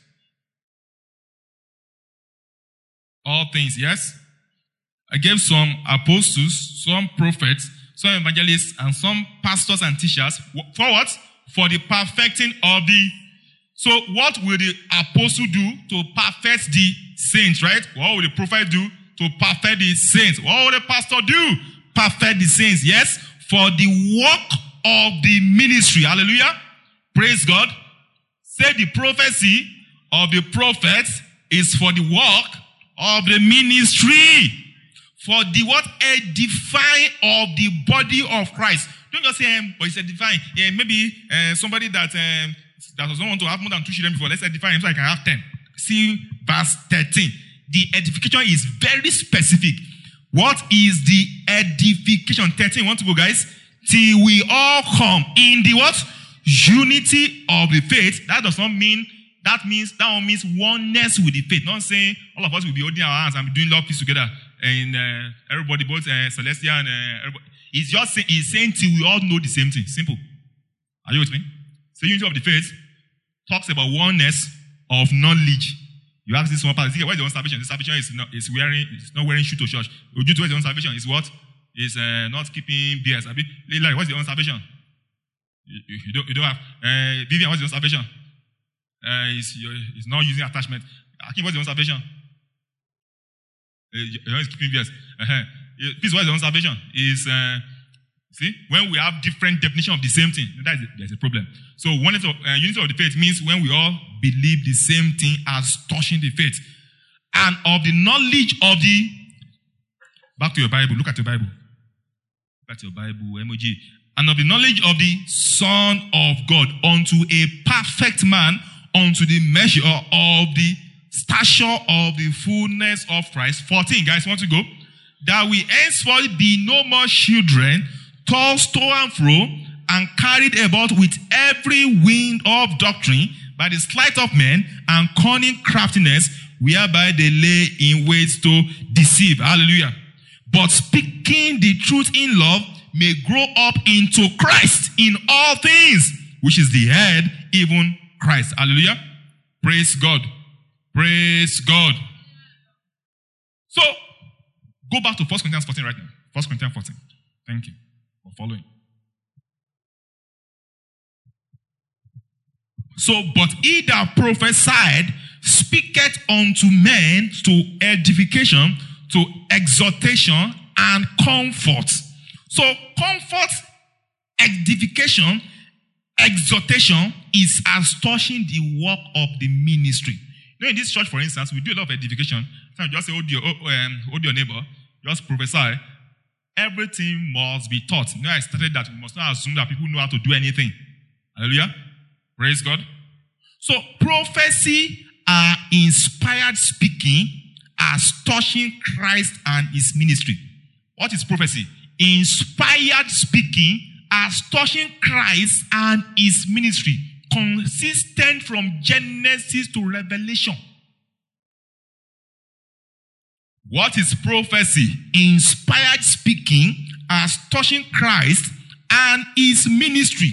All things, yes? I gave some apostles, some prophets, some evangelists, and some pastors and teachers. For what? For the perfecting of the... So what will the apostle do to perfect the saints, right? What will the prophet do to perfect the saints? What will the pastor do? Perfect the saints, yes? For the work of the ministry. Hallelujah. Praise God. Say the prophecy of the prophets is for the work of the ministry. For the what? Edifying of the body of Christ. Don't just say, but it's edifying. Yeah, maybe somebody that doesn't want to have more than 2 children before, let's edify him so I can have 10. See verse 13. The edification is very specific. What is the edification? 13, want to go, guys? Till we all come in the what? Unity of the faith. That does not mean, that means oneness with the faith. Not saying all of us will be holding our hands and be doing love peace together. And everybody, both Celestia and everybody. It's just saying till we all know the same thing. Simple. Are you with me? So unity of the faith talks about oneness of knowledge. You ask this one part, where is the one salvation? The salvation is not wearing shoe to church. Due to the one salvation is what? is not keeping BS. Like, what's your own salvation? You don't have. Vivian, what's your own salvation? He's not using attachment. Akim, what's your own salvation? You're always keeping BS. Please, what's your own salvation? Is see, when we have different definition of the same thing, there's a problem. So unity of the faith means when we all believe the same thing as touching the faith. And of the knowledge of the, back to your Bible, look at your Bible. Look at your Bible, emoji. And of the knowledge of the Son of God unto a perfect man, unto the measure of the stature of the fullness of Christ. 14, guys, want to go? That we henceforth be no more children, tossed to and fro, and carried about with every wind of doctrine, by the sleight of men and cunning craftiness, whereby they lay in wait to deceive. Hallelujah. But speaking the truth in love may grow up into Christ in all things, which is the head, even Christ. Hallelujah. Praise God. Praise God. So, go back to 1 Corinthians 14 right now. 1 Corinthians 14. Thank you for following. So, but he that prophesied speaketh unto men to edification, to exhortation, and comfort. So, comfort, edification, exhortation is as touching the work of the ministry. You know, in this church, for instance, we do a lot of edification. So just say, hold your neighbor, just prophesy. Everything must be taught. You know, I started that. We must not assume that people know how to do anything. Hallelujah. Praise God. So, prophecy are inspired speaking as touching Christ and his ministry. What is prophecy? Inspired speaking as touching Christ and his ministry, consistent from Genesis to Revelation. What is prophecy? Inspired speaking as touching Christ and his ministry.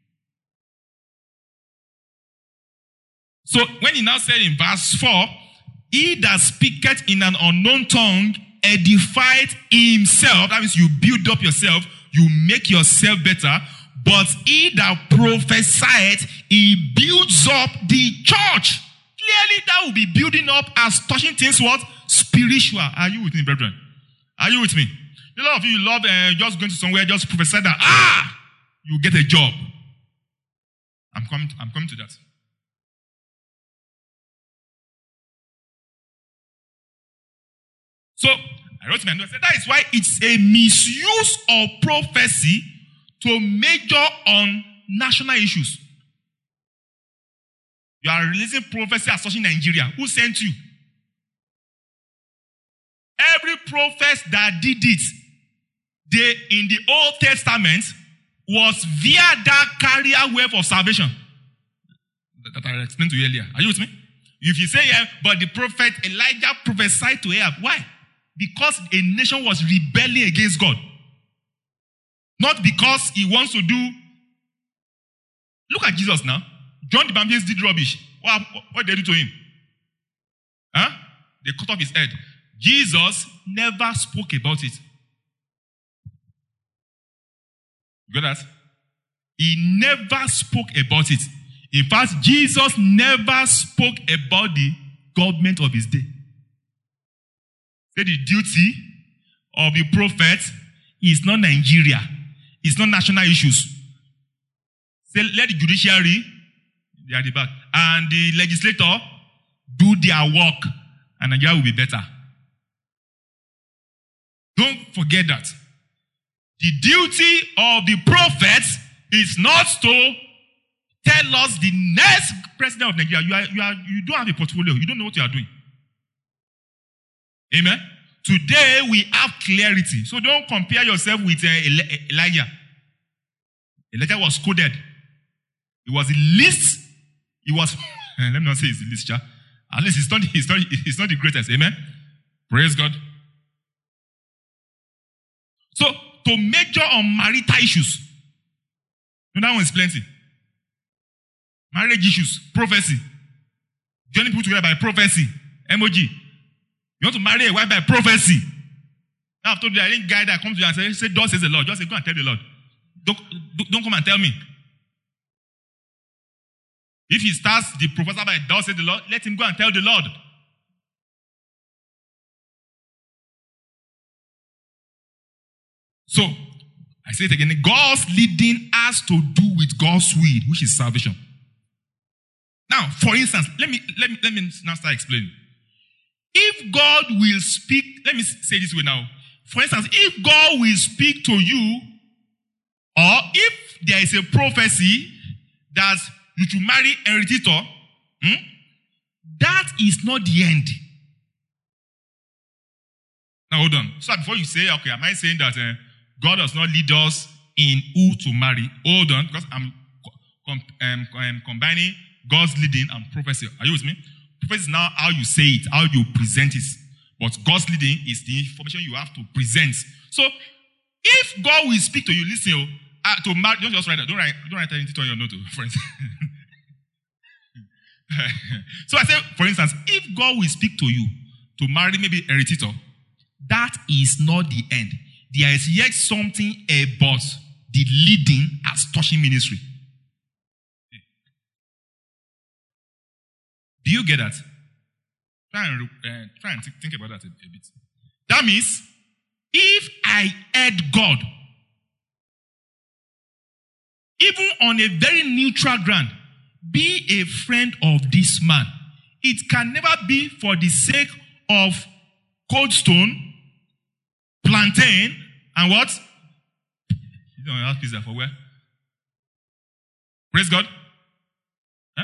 So when he now said in verse 4, he that speaketh in an unknown tongue edified himself. That means you build up yourself, you make yourself better. But he that prophesieth, he builds up the church. Clearly that will be building up as touching things what? Spiritual. Are you with me, brethren? Are you with me? A lot of you love just going to somewhere, just prophesy that, you get a job. I'm coming to that. So, I wrote to my notes, that is why it's a misuse of prophecy to major on national issues. You are releasing prophecy as such in Nigeria. Who sent you? Every prophet that did it, in the Old Testament, was via that carrier wave of salvation that I explained to you earlier. Are you with me? If you say, but the prophet Elijah prophesied to Ahab. Why? Because a nation was rebelling against God. Not because he wants to do. Look at Jesus now. John the Baptist did rubbish. What did they do to him? They cut off his head. Jesus never spoke about it. You got that? He never spoke about it. In fact, Jesus never spoke about the government of his day. Say the duty of the prophet is not Nigeria. It's not national issues. Say, let the judiciary, they are the back, and the legislator do their work, and Nigeria will be better. Don't forget that. The duty of the prophet is not to tell us the next president of Nigeria. You don't have a portfolio. You don't know what you are doing. Amen. Today we have clarity. So don't compare yourself with Elijah. Elijah was coded. It was the least. It was. Let me not say it's the least. At least it's not the greatest. Amen. Praise God. So to major on marital issues. That one is plenty. Marriage issues, prophecy. Joining people together by prophecy. MOG. You want to marry a wife by prophecy. Now I've told you, any guy that comes to you and say, "Thus says the Lord," just say, "Go and tell the Lord." Don't come and tell me. If he starts the proposal by "Thus says the Lord," let him go and tell the Lord. So, I say it again, God's leading has to do with God's will, which is salvation. Now, for instance, let me now start explaining. If God will speak, let me say this way now. For instance, if God will speak to you, or if there is a prophecy that you should marry Enriquito, that is not the end. Now hold on. So before you say, okay, am I saying that God does not lead us in who to marry? Hold on, because I'm combining God's leading and prophecy. Are you with me? Prophecy is now how you say it, how you present it. But God's leading is the information you have to present. So, if God will speak to you, listen, to marry, don't just write that. Don't write anything on your note, friends. So I say, for instance, if God will speak to you to marry maybe Enriquito, that is not the end. There is yet something about the leading as touching ministry. Do you get that? Try and think about that a bit. That means, if I heard God, even on a very neutral ground, be a friend of this man, it can never be for the sake of Cold Stone, plantain, and what? You don't have pizza for where? Praise God. Huh?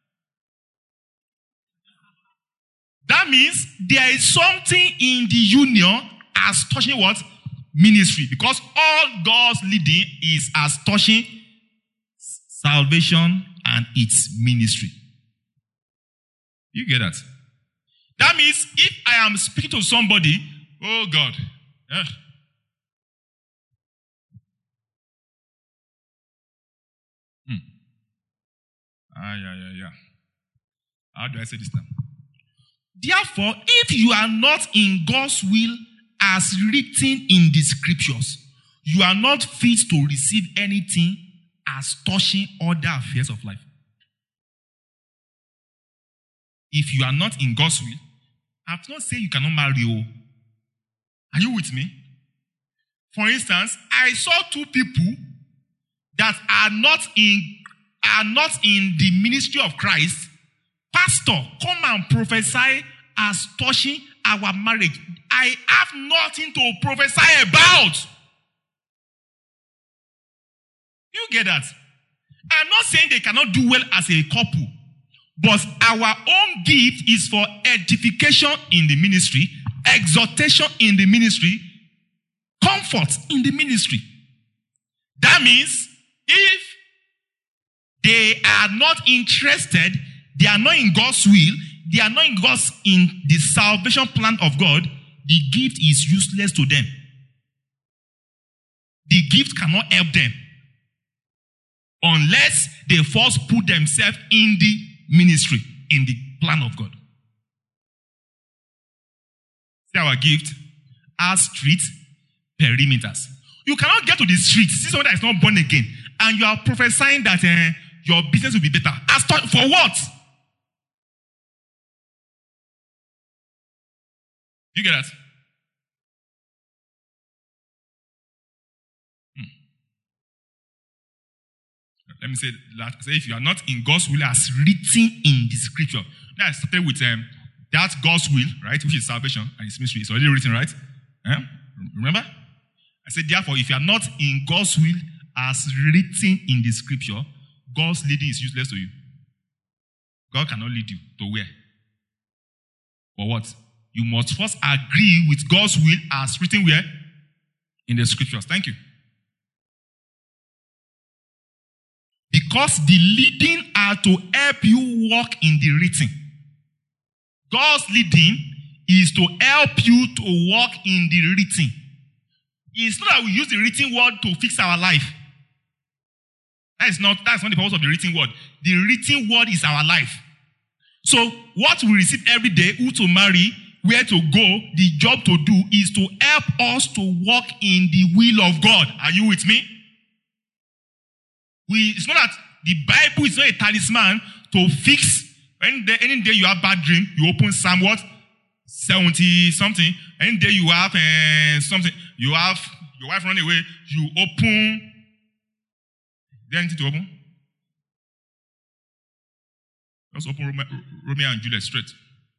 That means there is something in the union as touching what? Ministry. Because all God's leading is as touching salvation and its ministry. You get that? That means if I am speaking to somebody, oh God, yeah. Yeah. How do I say this now? Therefore, if you are not in God's will as written in the scriptures, you are not fit to receive anything as touching other affairs of life. If you are not in God's will, I have not said you cannot marry. Are you with me? For instance, I saw two people that are not in the ministry of Christ. Pastor, come and prophesy as touching our marriage. I have nothing to prophesy about. You get that? I'm not saying they cannot do well as a couple, but our own gift is for edification in the ministry, exhortation in the ministry, comfort in the ministry. That means if they are not interested, they are not in God's will, they are not in the salvation plan of God, the gift is useless to them. The gift cannot help them unless they first put themselves in the ministry, in the plan of God. See, our gift has street perimeters. You cannot get to the street, see someone that is not born again, and you are prophesying that your business will be better. For what? You get that? Let me say that. Say if you are not in God's will as written in the scripture. Now I started with that God's will, right, which is salvation and its ministry. It's already written, right? Remember? I said, therefore, if you are not in God's will as written in the scripture, God's leading is useless to you. God cannot lead you to where? For what? You must first agree with God's will as written where? In the scriptures. Thank you. Because the leading are to help you walk in the written. God's leading is to help you to walk in the written. It's not that we use the written word to fix our life. That's not the purpose of the written word. The written word is our life. So what we receive every day, who to marry, where to go, the job to do is to help us to walk in the will of God. Are you with me? It's not that the Bible is not a talisman to fix. Any day you have bad dream, you open Psalm what? 70 something. Any day you have something, you have your wife run away, you open. Is there anything to open? Just open Romeo and Juliet straight.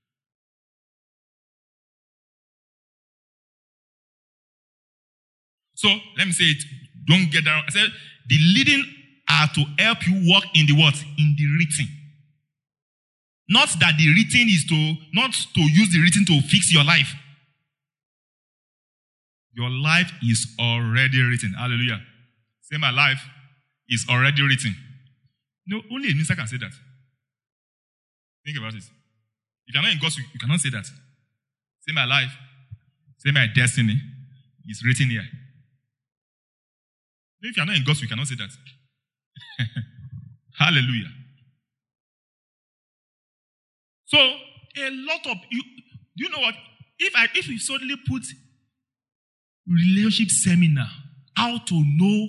So, let me say it. Don't get that. I said, the leading are to help you walk in the what? In the written. Not that the written is not to use the written to fix your life. Your life is already written. Hallelujah. Say, my life is already written. No, only a minister can say that. Think about it. If you're not in gospel, you cannot say that. Say, my life, say, my destiny is written here. If you're not in gospel, you cannot say that. Hallelujah. So, a lot of you, do you know what? If we suddenly put relationship seminar, how to know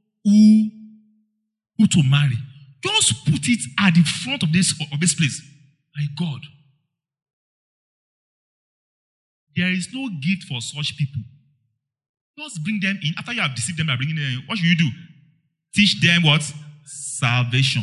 who to marry, just put it at the front of this place. My God. There is no gift for such people. Just bring them in. After you have deceived them by bringing them in, what should you do? Teach them what? Salvation.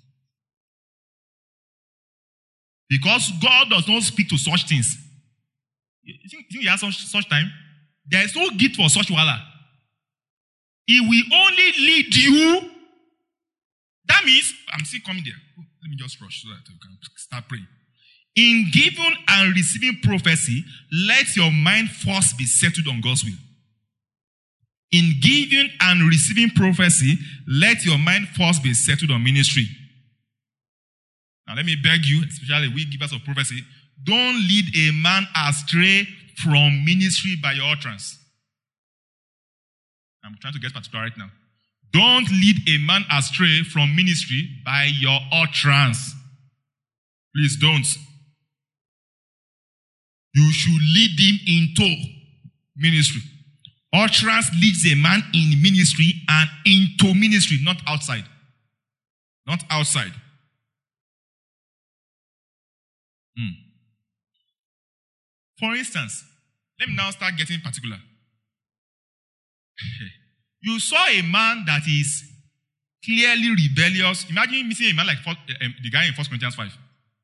Because God does not speak to such things. You think he has such time? There is no gift for such wala. He will only lead you. That means, I'm still coming there. Let me just rush so that you can start praying. In giving and receiving prophecy, let your mind first be settled on God's will. In giving and receiving prophecy, let your mind first be settled on ministry. Now let me beg you, especially we givers of prophecy, don't lead a man astray from ministry by your utterance. I'm trying to get particular right now. Don't lead a man astray from ministry by your utterance. Please don't. You should lead him into ministry. Utterance leads a man in ministry and into ministry, not outside. Not outside. For instance, let me now start getting particular. You saw a man that is clearly rebellious. Imagine meeting a man like the guy in 1 Corinthians 5.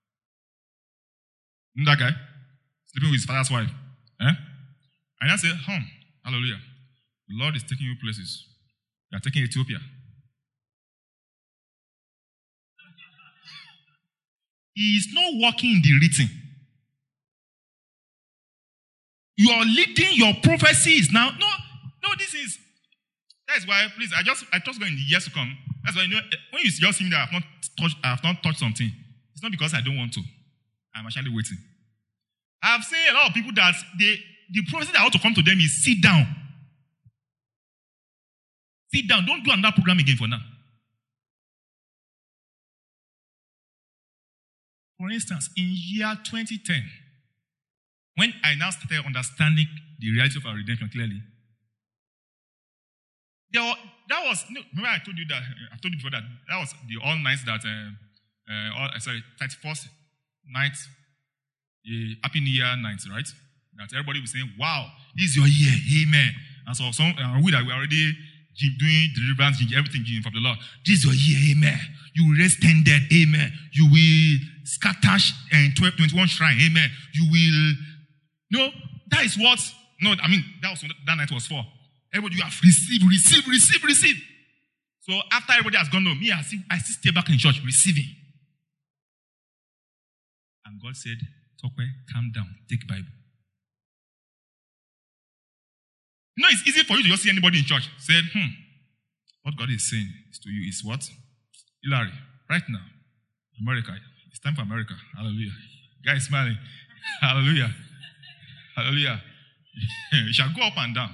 That guy? Sleeping with his father's wife. And I said, hallelujah. The Lord is taking you places. You are taking Ethiopia. He is not walking in the written. You are leading your prophecies now. No, that's why, please, I trust God in the years to come. That's why, when you just see me that I have not touched something, it's not because I don't want to. I'm actually waiting. I've seen a lot of people that the prophecy that ought to come to them is sit down. Sit down. Don't do another program again for now. For instance, in year 2010, when I now started understanding the reality of our redemption clearly, remember I told you that, I've told you before that was the all nights that, 31st night, Happy New Year night, right? That everybody was saying, wow, this is your year, amen. And so we that we already doing deliverance, everything from the Lord. This is your year, amen. You will raise 10 dead, amen. You will scatter 21 shrine, amen. You will, that is what, that night was for. Everybody, you have receive. So after everybody has gone home, I still stay back in church, receiving. And God said, Tope, calm down, take Bible. It's easy for you to just see anybody in church. Said, what God is saying to you is what? Hillary, right now, America, it's time for America. Hallelujah. Guys smiling. Hallelujah. Hallelujah. You shall go up and down.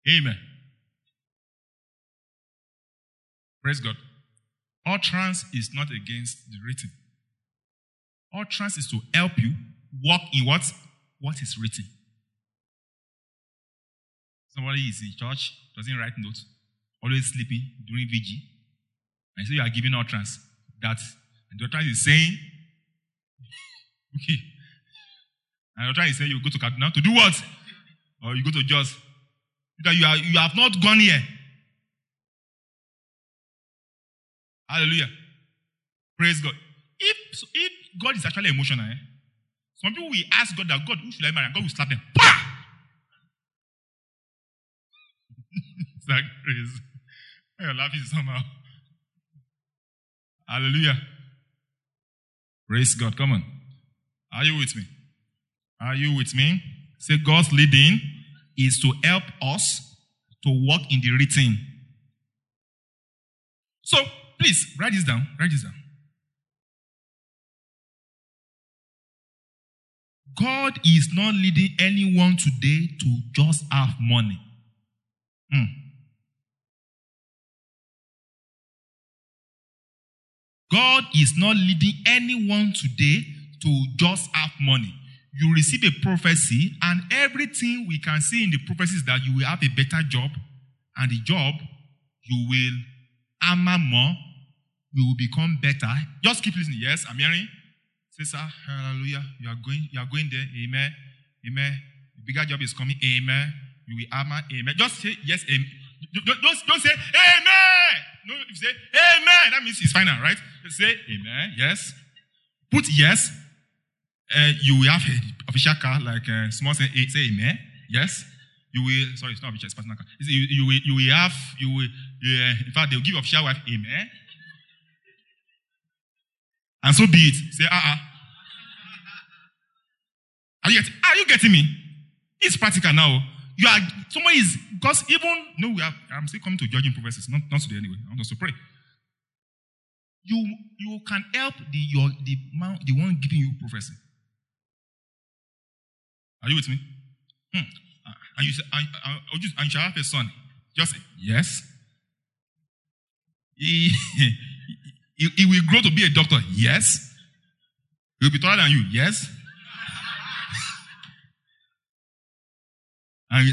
Amen. Praise God. Utterance is not against the written. Utterance is to help you walk in what is written. Somebody is in church, doesn't write notes, always sleeping during VG, and so you are giving utterance that, and the utterance is saying, okay, and the utterance is saying you go to Kaduna to do what? Or you go to Jos. Because you have not gone here. Hallelujah. Praise God. If God is actually emotional, some people will ask God that, God, who should I marry? And God will slap them. Pah! It's like crazy. You're laughing somehow. Hallelujah. Praise God. Come on. Are you with me? Are you with me? Say, God's leading is to help us to walk in the written. So, please, write this down. Write this down. God is not leading anyone today to just have money. God is not leading anyone today to just have money. You receive a prophecy, and everything we can see in the prophecy is that you will have a better job, and the job, you will hammer more, you will become better. Just keep listening. Yes, I'm hearing. Say, sir, hallelujah. You are going there. Amen. Amen. The bigger job is coming. Amen. You will hammer. Amen. Just say yes. Amen. Don't say amen. No, if you say amen, that means it's final, right? Just say amen. Yes. Put yes. You will have an official car like small say amen. Yes. You will. Sorry, it's not official. It's personal car. You will. In fact, they will give official wife amen. And so be it. Say Are you getting me? It's practical now. Someone is, because I'm still coming to judging prophecies, not today anyway. I want us to pray. You can help the one giving you prophecy. Are you with me? And you say, and you shall have a son. Just say, yes. He will grow to be a doctor. Yes. He will be taller than you. Yes. And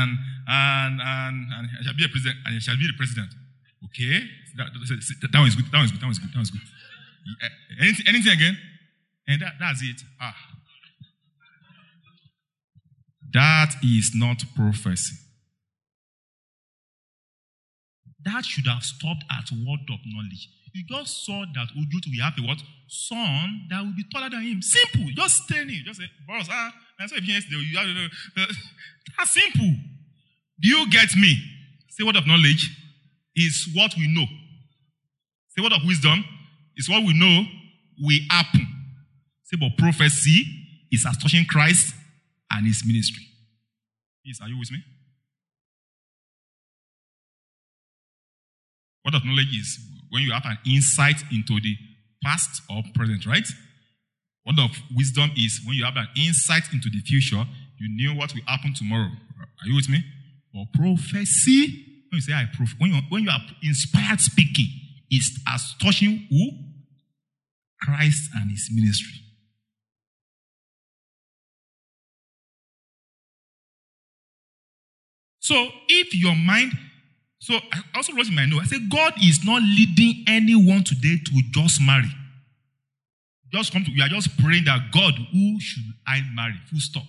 shall be a president. And he shall be the president. Okay. That one is good. That one is good. Anything again? And that's it. That is not prophecy. That should have stopped at word of knowledge. You just saw that Ujut will have a what? Son that will be taller than him. Simple. Just tell him. Just say, boss, that's simple. Do you get me? Say word of knowledge is what we know. Say word of wisdom is what we know will happen. Say, but prophecy is as touching Christ and his ministry. Yes, are you with me? Word of knowledge is when you have an insight into the past or present, right? Word of wisdom is when you have an insight into the future, you knew what will happen tomorrow. Are you with me? Or prophecy, when you say when you are inspired speaking, is as touching who? Christ and his ministry. So if your mind, so I also wrote in my note, I said, God is not leading anyone today to just marry. We are just praying that, God, who should I marry? Full stop.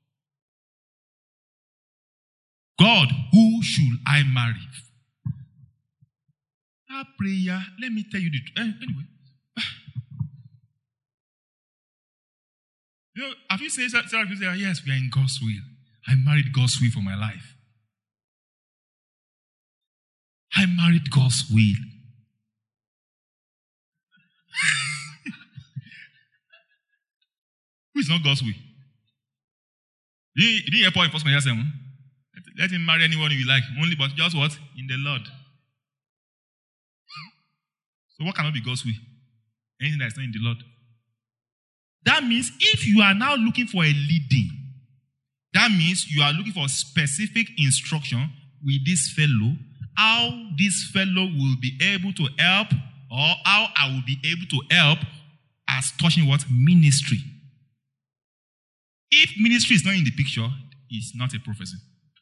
God, who should I marry? That prayer, let me tell you the truth. Anyway. Have you said, yes, we are in God's will. I married God's will for my life. I married God's will. Who is not God's will? You didn't hear Paul in 1 Corinthians 7. Let him marry anyone you like. Only but just what? In the Lord. So what cannot be God's will? Anything that is not in the Lord. That means if you are now looking for a leading, that means you are looking for specific instruction with this fellow, how this fellow will be able to help, or how I will be able to help as touching what? Ministry. If ministry is not in the picture, it's not a prophecy.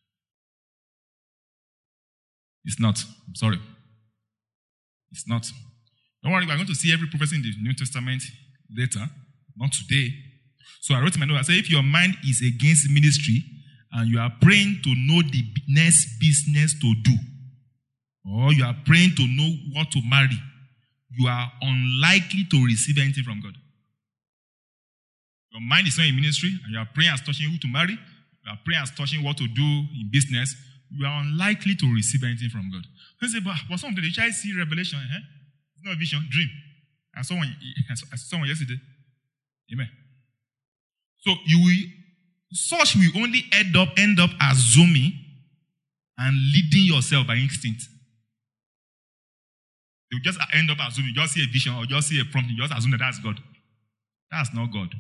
It's not. I'm sorry. It's not. Don't worry, we're going to see every prophecy in the New Testament later, not today. So I wrote in my note, I said, if your mind is against ministry and you are praying to know the next business to do, or you are praying to know what to marry, you are unlikely to receive anything from God. Your mind is not in ministry and you are praying as touching who to marry, you are praying as touching what to do in business, you are unlikely to receive anything from God. You say, but some of the child see revelation, It's not a vision, dream. I saw one yesterday. Amen. So such will only end up assuming and leading yourself by instinct. You just end up assuming, just see a vision or just see a prompt, you just assume that that's God. That's not God.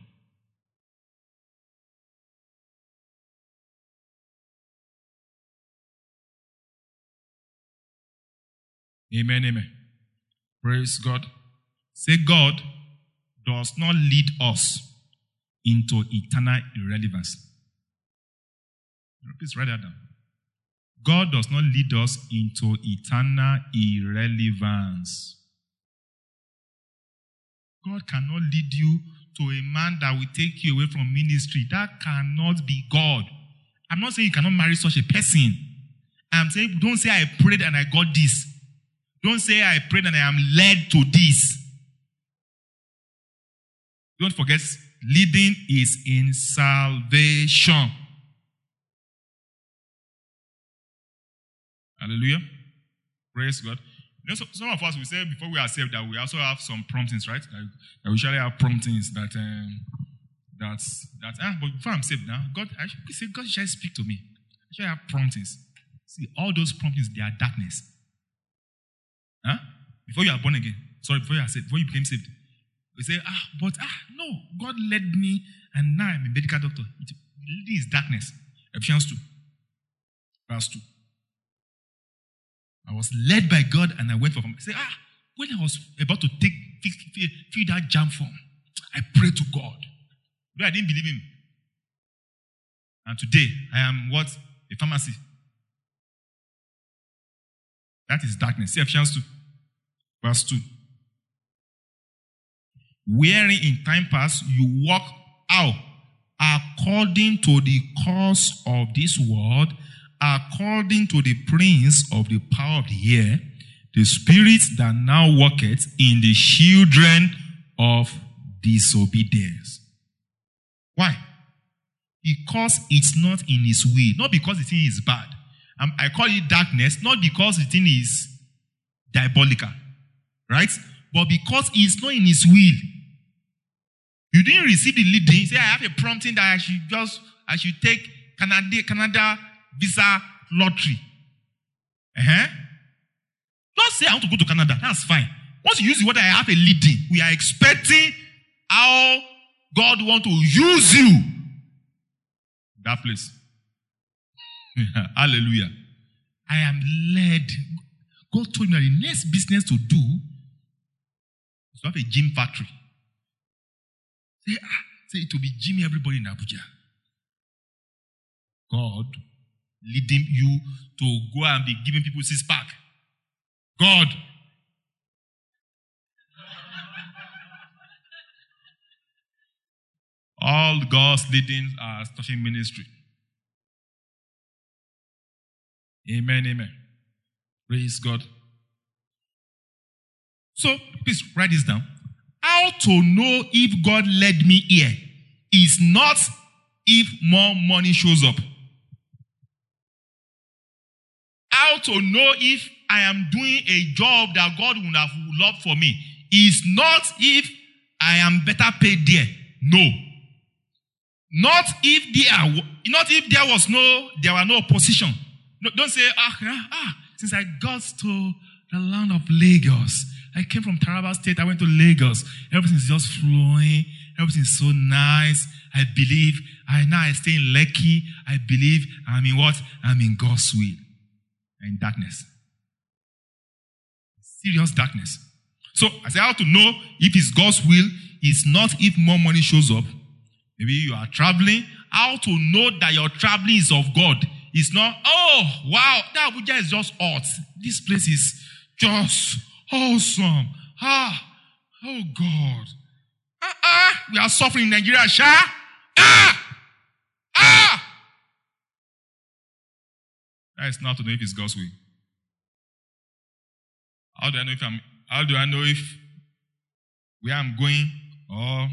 Amen, amen. Praise God. Say, God does not lead us into eternal irrelevance. Please write that down. God does not lead us into eternal irrelevance. God cannot lead you to a man that will take you away from ministry. That cannot be God. I'm not saying you cannot marry such a person. I'm saying, don't say I prayed and I got this. Don't say I prayed and I am led to this. Don't forget, leading is in salvation. Hallelujah. Praise God. You know, some of us, we say before we are saved that we also have some promptings, right? That we usually have promptings but before I'm saved now, God shall speak to me. I should have promptings. See, all those promptings, they are darkness. Before you are born again, before you are saved, before you became saved, we say, no, God led me and now I'm a medical doctor. Leading is darkness. Ephesians 2, verse 2. I was led by God and I went for form. I say, when I was about to fill that jam form, I prayed to God. But I didn't believe him. And today, I am what? A pharmacy. That is darkness. See Ephesians 2, verse 2. Wherein in time past you walk out according to the course of this world, according to the prince of the power of the air, the spirit that now worketh in the children of disobedience. Why? Because it's not in his will, not because the thing is bad. I call it darkness, not because the thing is diabolical, right? But because it's not in his will. You didn't receive the leading. You say, I have a prompting that I should take Canada visa lottery. Don't say I want to go to Canada. That's fine. Once you use the word I have a leading, we are expecting how God wants to use you. That place. Hallelujah. I am led. God told me that the next business to do is to have a gym factory. Say it will be gym everybody in Abuja. God leading you to go and be giving people six-pack. God. All God's leadings are touching ministry. Amen, amen. Praise God. So, please write this down. How to know if God led me here is not if more money shows up. How to know if I am doing a job that God would have loved for me is not if I am better paid there. No. Not if there were no opposition. No, don't say, since I got to the land of Lagos, I came from Taraba State, I went to Lagos. Everything's just flowing. Everything's so nice. I believe. I stay in Lekki. I believe I'm in what? I'm in God's will. you're in darkness. Serious darkness. So, I say how to know if it's God's will is not if more money shows up. Maybe you are traveling. How to know that your traveling is of God. It's not, oh, wow, that Abuja is just hot. This place is just awesome. Oh God. We are suffering in Nigeria, Sha. That is not to know if it's God's will. How do I know if where I'm going or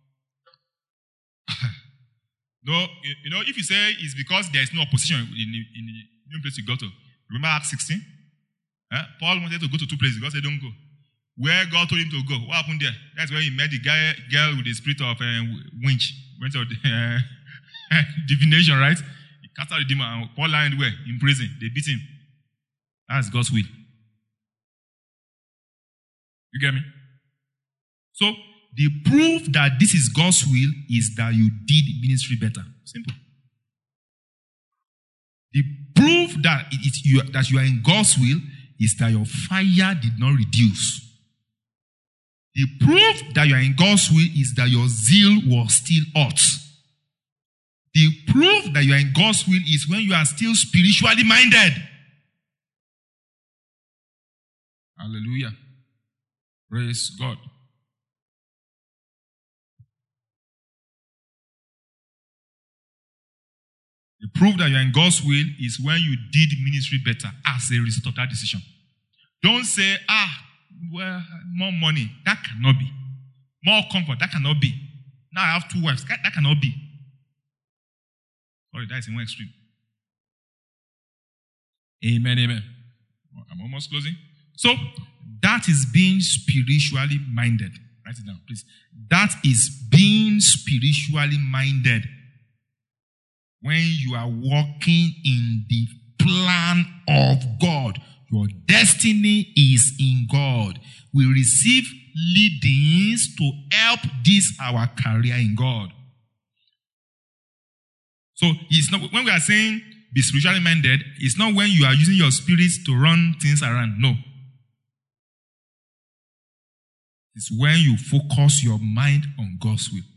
no, if you say it's because there is no opposition in the new place you go to. Remember Acts 16? Paul wanted to go to two places. God said, don't go. Where God told him to go. What happened there? That's where he met the girl with the spirit of winch. Went to divination, right? He cast out the demon and Paul lying where? In prison. They beat him. That's God's will. You get me? So, the proof that this is God's will is that you did ministry better. Simple. The proof that that you are in God's will is that your fire did not reduce. The proof that you are in God's will is that your zeal was still hot. The proof that you are in God's will is when you are still spiritually minded. Hallelujah. Praise God. The proof that you are in God's will is when you did ministry better as a result of that decision. Don't say, well, more money. That cannot be. More comfort. That cannot be. Now I have 2 wives. That cannot be. Sorry, that is in one extreme. Amen, amen. I'm almost closing. So, that is being spiritually minded. Write it down, please. That is being spiritually minded. When you are walking in the plan of God, your destiny is in God. We receive leadings to help this our career in God. So it's not when we are saying be spiritually minded, it's not when you are using your spirit to run things around. No. It's when you focus your mind on God's will.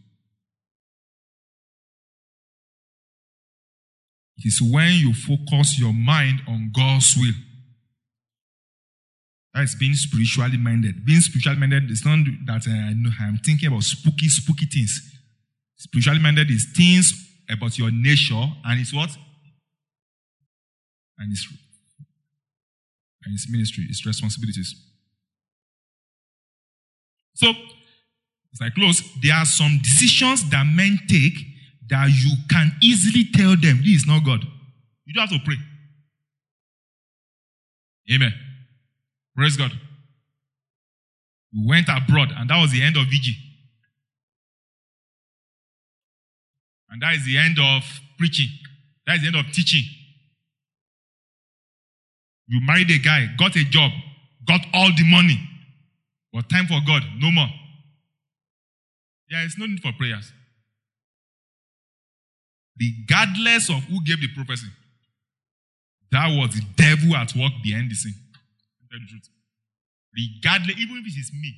It is when you focus your mind on God's will. That is being spiritually minded. Being spiritually minded is not that I'm thinking about spooky things. Spiritually minded is things about your nature and it's what? And it's ministry, it's responsibilities. So, as I close, there are some decisions that men take that you can easily tell them, this is not God. You don't have to pray. Amen. Praise God. We went abroad and that was the end of VG. And that is the end of preaching. That is the end of teaching. You married a guy, got a job, got all the money. But time for God, no more. There is no need for prayers. Regardless of who gave the prophecy, that was the devil at work behind the scene. Tell the truth. Regardless, even if it is me.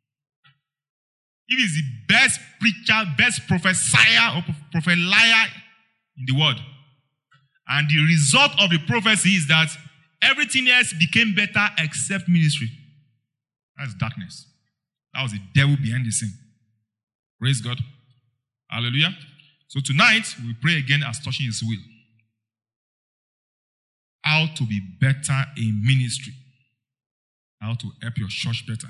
If it's the best preacher, best prophesier or prophet liar in the world. And the result of the prophecy is that everything else became better except ministry. That's darkness. That was the devil behind the scene. Praise God. Hallelujah. So tonight, we pray again as touching His will. How to be better in ministry. How to help your church better.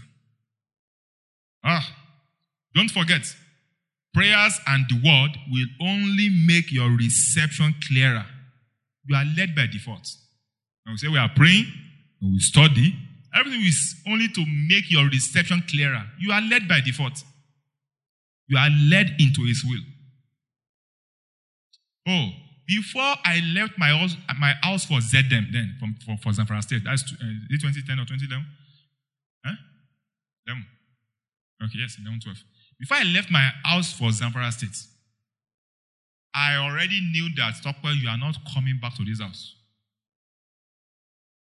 Don't forget, prayers and the word will only make your reception clearer. You are led by default. When we say we are praying, when we study, everything is only to make your reception clearer. You are led by default. You are led into His will. Before I left my house for ZM then, for Zamfara State, that's 2010 or 2011? 11. Okay, yes, 11-12. Before I left my house for Zamfara State, I already knew that, Stockwell, you are not coming back to this house.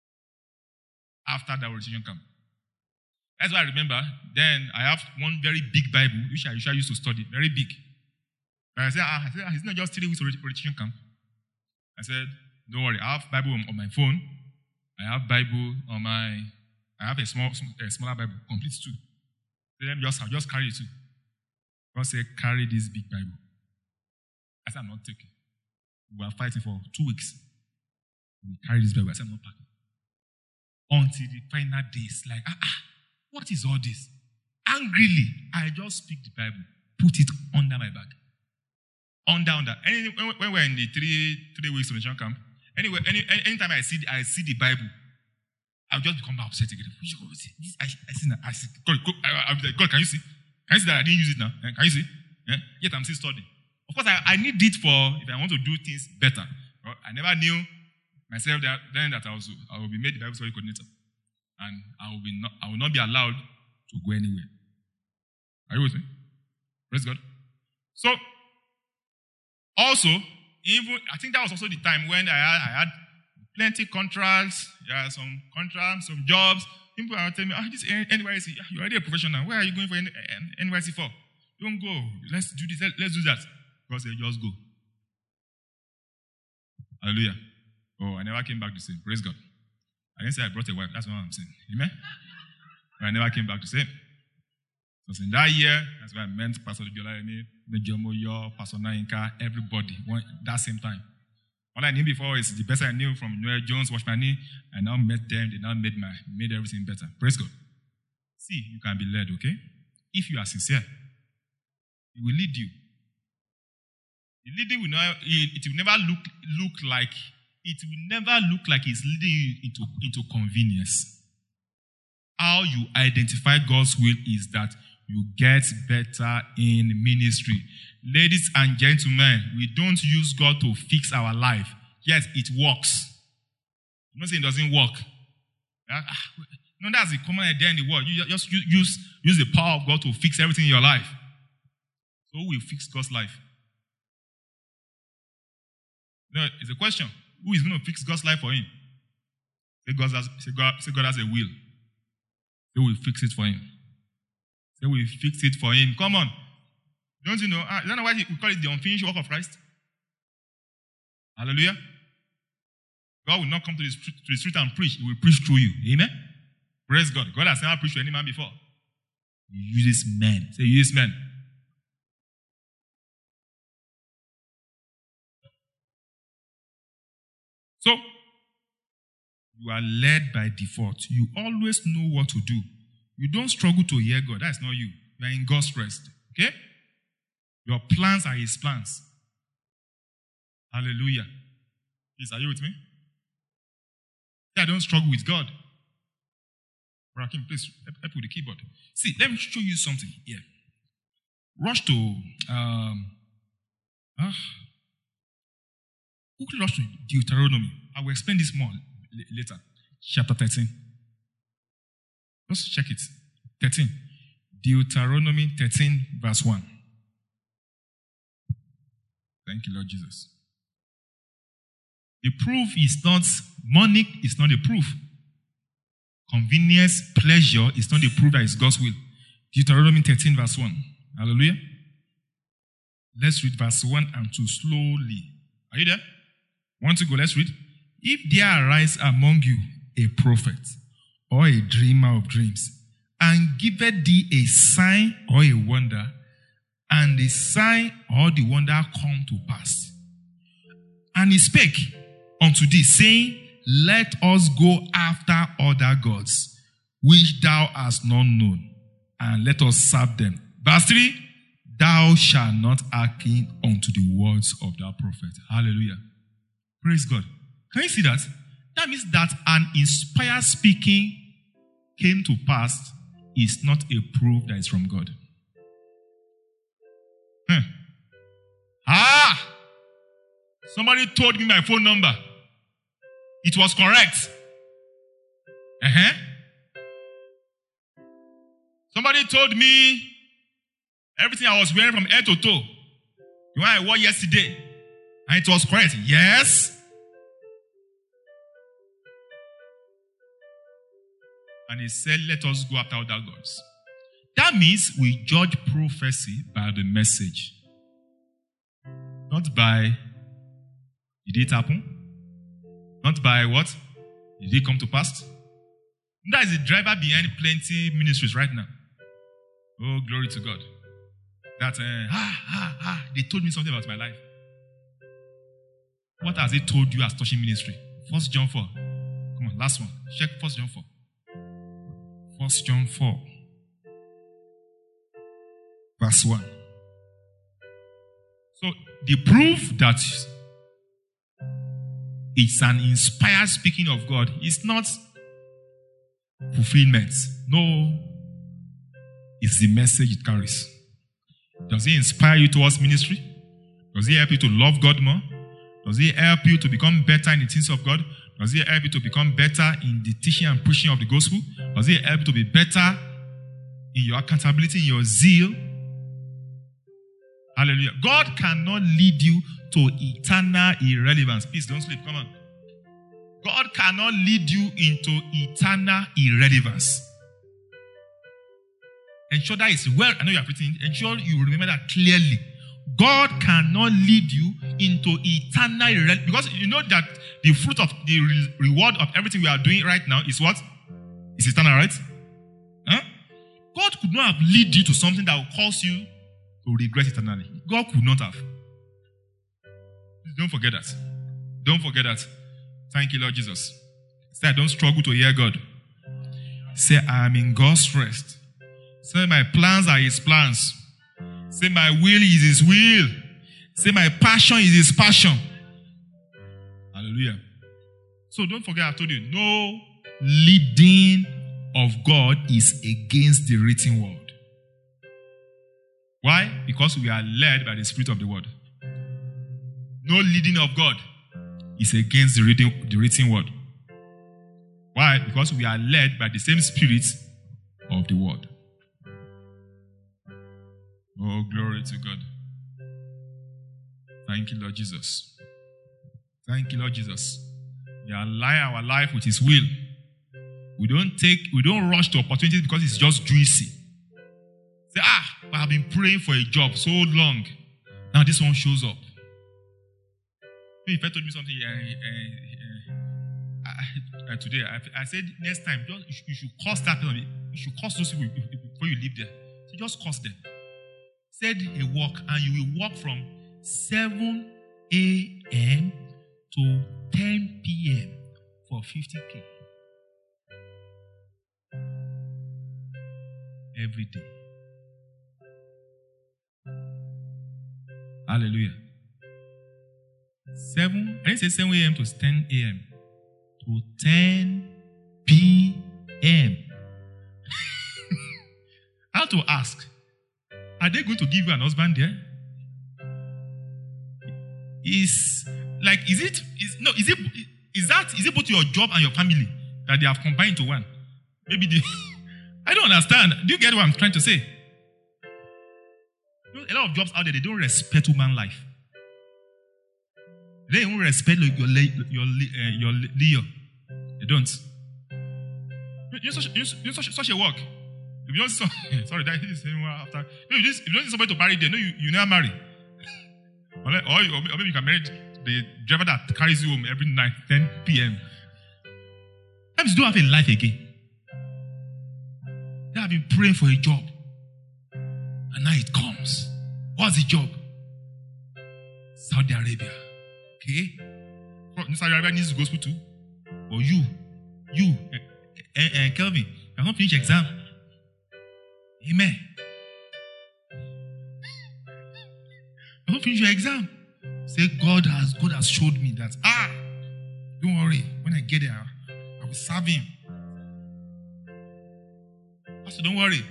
after that orientation camp. That's why I remember. Then I have one very big Bible, which I usually used to study, very big. But I said, it's not just 3 weeks orientation camp. I said, don't worry, I have Bible on my phone. I have Bible on I have a smaller Bible, complete too. So let me just carry it too. God said, carry this big Bible. I said, I'm not taking. We were fighting for 2 weeks. We carry this Bible. I said, I'm not packing. Until the final days, like, what is all this? Angrily, I just picked the Bible, put it under my bag. Under. When we're in the 3 weeks of mission camp, anyway, anytime I see the Bible, I'll just become upset again. I see God, I'll be like, God, can you see? Can you see that I didn't use it now? Can you see? Yeah? Yet I'm still studying. Of course, I need it if I want to do things better. I never knew myself that I will be made the Bible study coordinator. And I will not be allowed to go anywhere. Are you with me? Praise God. So, also, I think that was also the time when I had plenty contracts. Yeah, some contracts, some jobs. People are telling me, this NYC, you're already a professional. Where are you going for NYC for? Don't go. Let's do this. Let's do that. God said, just go. Hallelujah. Oh, I never came back the same. Praise God. I didn't say I brought a wife. That's what I'm saying. Amen? But I never came back the same. So in that year, that's why I met Pastor Biola, Major Moyo, Pastor Nainka, everybody, that same time. What I knew before is the best I knew from Noel Jones, Wash My Knee. I now met them. They now made everything better. Praise God. See, you can be led, okay? If you are sincere, it will lead you. The leading will never look like it's leading you into convenience. How you identify God's will is that you get better in ministry. Ladies and gentlemen, we don't use God to fix our life. Yes, it works. I'm not saying it doesn't work. No, that's the common idea in the world. You just use the power of God to fix everything in your life. So who will fix God's life? No, it's a question. Who is going to fix God's life for him? Say God has a will. They will fix it for him. They will fix it for him. Come on. Don't you know? Is that why we call it the unfinished work of Christ? Hallelujah. God will not come to the street and preach. He will preach through you. Amen? Praise God. God has never preached to any man before. He uses men. Say, he uses men. So, you are led by default. You always know what to do. You don't struggle to hear God. That's not you. You are in God's rest. Okay? Your plans are his plans. Hallelujah. Please, are you with me? Yeah, don't struggle with God. Rakim, please help with the keyboard. See, let me show you something here. Rush to quickly rush to Deuteronomy. I will explain this more later. Chapter 13. Just check it. 13. Deuteronomy 13, verse 1. Thank you, Lord Jesus. The proof is not, money is not the proof. Convenience, pleasure is not the proof that it's God's will. Deuteronomy 13, verse 1. Hallelujah. Let's read verse 1 and 2 slowly. Are you there? Want to go? Let's read. If there arise among you a prophet or a dreamer of dreams, and giveth thee a sign or a wonder, and the sign or the wonder come to pass. And he spake unto thee, saying, let us go after other gods, which thou hast not known, and let us serve them. Verse 3, thou shalt not hearken unto the words of that prophet. Hallelujah. Praise God. Can you see that? That means that an inspired speaking came to pass is not a proof that it's from God. Somebody told me my phone number. It was correct. Somebody told me everything I was wearing from head to toe. The one I wore yesterday. And it was correct. Yes. And he said, let us go after other gods. That means we judge prophecy by the message. Not by, did it happen? Not by what? Did it come to pass? That is the driver behind plenty ministries right now. Oh, glory to God. That, they told me something about my life. What has it told you as touching ministry? 1 John 4. Come on, last one. Check 1 John 4. 1 John 4. Verse 1. So, the proof that it's an inspired speaking of God is not fulfillment. No, it's the message it carries. Does it inspire you towards ministry? Does it help you to love God more? Does it help you to become better in the things of God? Does it help you to become better in the teaching and preaching of the gospel? Does it help you to be better in your accountability, in your zeal? Hallelujah. God cannot lead you to eternal irrelevance. Please don't sleep. Come on. God cannot lead you into eternal irrelevance. Ensure that it's well. I know you are preaching. Ensure you remember that clearly. God cannot lead you into eternal irrelevance. Because you know that the fruit of the reward of everything we are doing right now is what? It's eternal, right? Huh? God could not have led you to something that will cause you to regret eternally. God could not have. Don't forget that. Don't forget that. Thank you, Lord Jesus. Say, I don't struggle to hear God. Say, I am in God's rest. Say, my plans are His plans. Say, my will is His will. Say, my passion is His passion. Hallelujah. So don't forget, I told you, no leading of God is against the written word. Why? Because we are led by the Spirit of the word. No leading of God is against the written word. Why? Because we are led by the same Spirit of the word. Oh, glory to God. Thank you, Lord Jesus. Thank you, Lord Jesus. We align our life with His will. We don't rush to opportunities because it's just juicy. Say, I've been praying for a job so long. Now this one shows up. If I told me something today, I said next time, you should curse that person. You should curse those people before you leave there. So just curse them. Said a walk, and you will walk from 7 a.m. to 10 p.m. for 50K. Every day. Hallelujah. I didn't say 7 a.m. to 10 a.m. to 10 p.m. I have to ask, are they going to give you an husband there? Is it both your job and your family that they have combined to one? Maybe I don't understand. Do you get what I'm trying to say? A lot of jobs out there, they don't respect human life. They don't respect your Leo. They don't. Such a work. If you don't see sorry, that is after. If you don't see somebody to marry there, no, you never marry. Or maybe you can marry the driver that carries you home every night, 10 p.m. Sometimes you don't have a life again. They have been praying for a job. And now it comes. What's the job? Saudi Arabia. Okay? Saudi Arabia needs the gospel too. Or you, Kelvin, you have not finished exam. Amen. You have not finished your exam. Say, God has showed me that. Don't worry. When I get there, I will serve Him. Pastor, don't worry.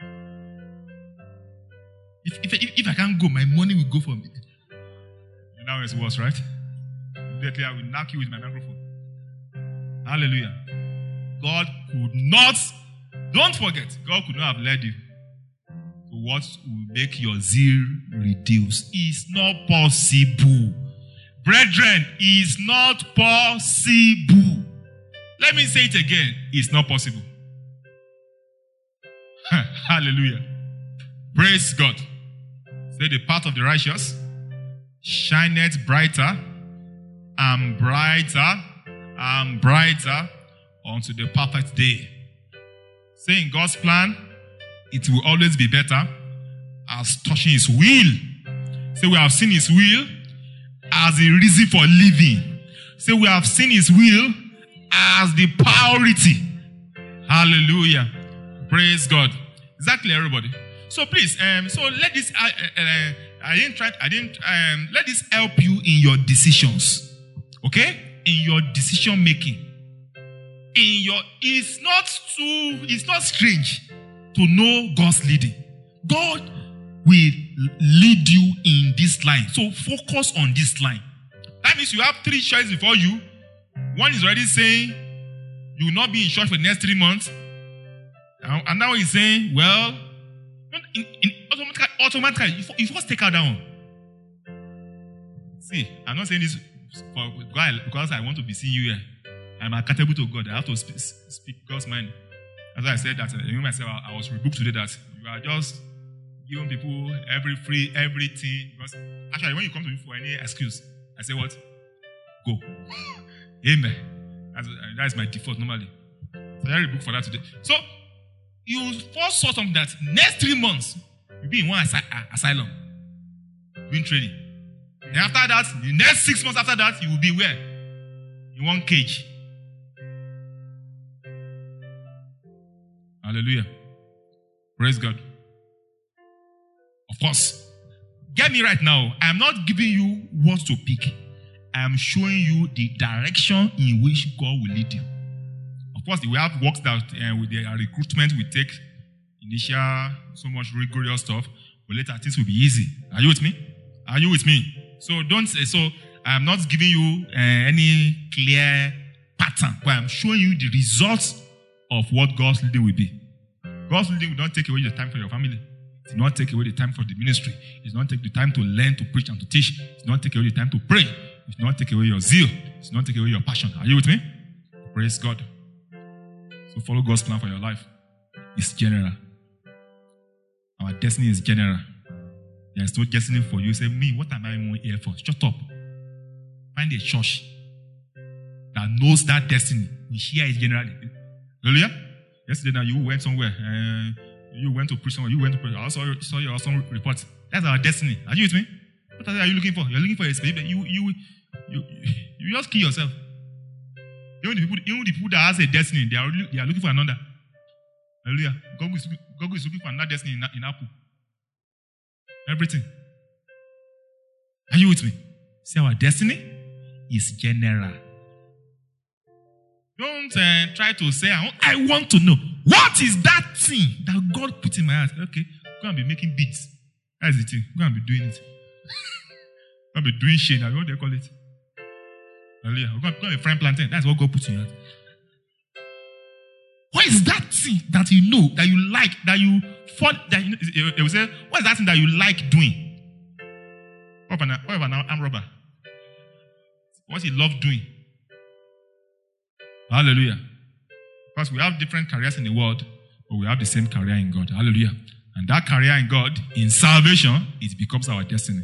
If I can't go, my money will go for me. Now it's worse, right? Immediately I will knock you with my microphone. Hallelujah. God could not, don't forget, God could not have led you to what will make your zeal reduce. It's not possible. Brethren, it's not possible. Let me say it again. It's not possible. Hallelujah. Praise God. Say the path of the righteous shineth brighter and brighter and brighter unto the perfect day. Say in God's plan, it will always be better as touching His will. Say we have seen His will as the reason for living. Say we have seen His will as the priority. Hallelujah. Praise God. Exactly, everybody. So please, so let this let this help you in your decisions. Okay? In your decision making. It's not strange to know God's leading. God will lead you in this line. So focus on this line. That means you have 3 choices before you. One is already saying you will not be in church for the next 3 months. And now he's saying, well, automatically, you first take out that one. See, I'm not saying this because I want to be seeing you here. I'm accountable to God. I have to speak God's mind. As I said that, I was rebuked today that you are just giving people everything. Because actually, when you come to me for any excuse, I say what? Go. Amen. That is my default normally. So I rebuke for that today. So you first saw something that next 3 months you'll be in one asylum doing training. And after that, the next 6 months after that, you will be where? In one cage. Hallelujah. Praise God. Of course, get me right now. I'm not giving you what to pick. I'm showing you the direction in which God will lead you. Of course, we have works that with the recruitment we take initial so much rigorous stuff, but later things will be easy. Are you with me? Are you with me? So don't say so. I'm not giving you any clear pattern, but I'm showing you the results of what God's leading will be. God's leading will not take away the time for your family. It will not take away the time for the ministry. It will not take the time to learn, to preach, and to teach. It will not take away the time to pray. It will not take away your zeal. It will not take away your passion. Are you with me? Praise God. So follow God's plan for your life. It's general. Our destiny is general. There's no destiny for you. Say, me, what am I here for? Shut up. Find a church that knows that destiny. We share it generally. Hallelujah? Yesterday now you went somewhere. You went to preach somewhere. You went to preach. I also saw your awesome report. That's our destiny. Are you with me? What are you looking for? You're looking for a space. You just kill yourself. Even the people that has a destiny, they are looking for another. Hallelujah. God is looking for another destiny in Apple. Everything. Are you with me? See, our destiny is general. Don't try to say, I want to know. What is that thing that God put in my heart? Okay, go and be making beats. That's the thing. Go and be doing it. Go and be doing shit. What do they call it? Hallelujah. Go and be frying plantain. That's what God put in your heart. What is that thing that you know, that you like, that you fall, that you, they will say, what is that thing that you like doing? What about an armed robber? What he loved doing? Hallelujah. Because we have different careers in the world, but we have the same career in God. Hallelujah. And that career in God, in salvation, it becomes our destiny.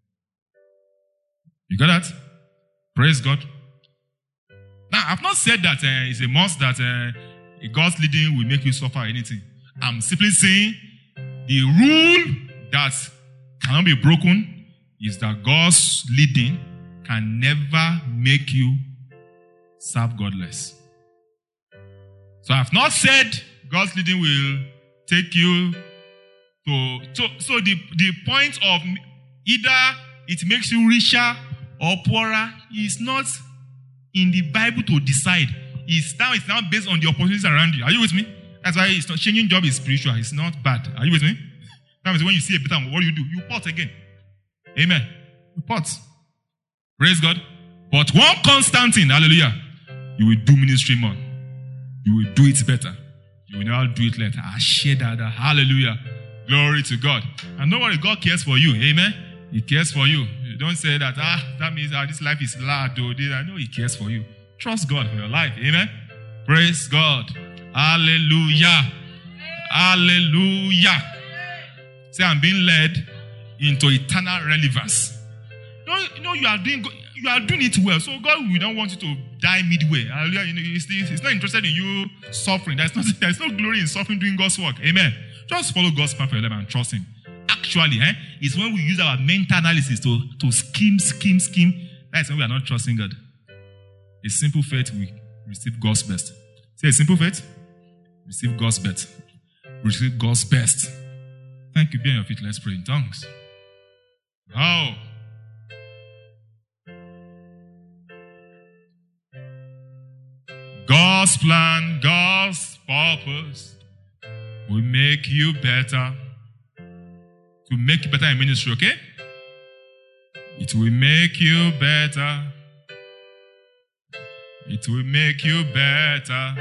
You got that? Praise God. Now, I've not said that it's a must that God's leading will make you suffer anything. I'm simply saying the rule that cannot be broken is that God's leading can never make you serve God less. So I've not said God's leading will take you to... So the point of either it makes you richer or poorer is not in the Bible to decide. It's now based on the opportunities around you. Are you with me? That's why it's not changing job is spiritual. It's not bad. Are you with me? That means when you see a better one, what do? You pot again. Amen. You pot. Praise God. But one constant thing, hallelujah, you will do ministry more. You will do it better. You will never do it later. I share that. Hallelujah. Glory to God. And know what? God cares for you. Amen. He cares for you. You don't say that, that means this life is loud. I know He cares for you. Trust God for your life. Amen. Praise God. Hallelujah. Hallelujah. Say, I'm being led into eternal relevance. You are doing it well. So God will not want you to die midway. Hallelujah. He's not interested in you suffering. There's no glory in suffering doing God's work. Amen. Just follow God's plan for your life and trust Him. Actually, it's when we use our mental analysis to scheme. That's when we are not trusting God. A simple faith, we receive God's best. Say a simple faith, receive God's best. Receive God's best. Thank you. Be on your feet. Let's pray in tongues. How? God's plan, God's purpose will make you better. To make you better in ministry, okay? It will make you better. It will make you better.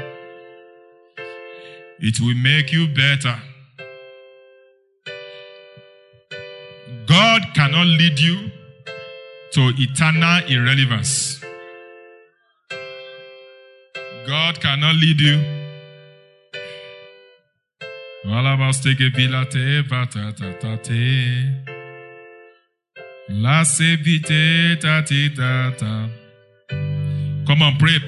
It will make you better. God cannot lead you to eternal irrelevance. God cannot lead you. All of us take a pilate, patatate. La sevite, tatitata. Come on, pray.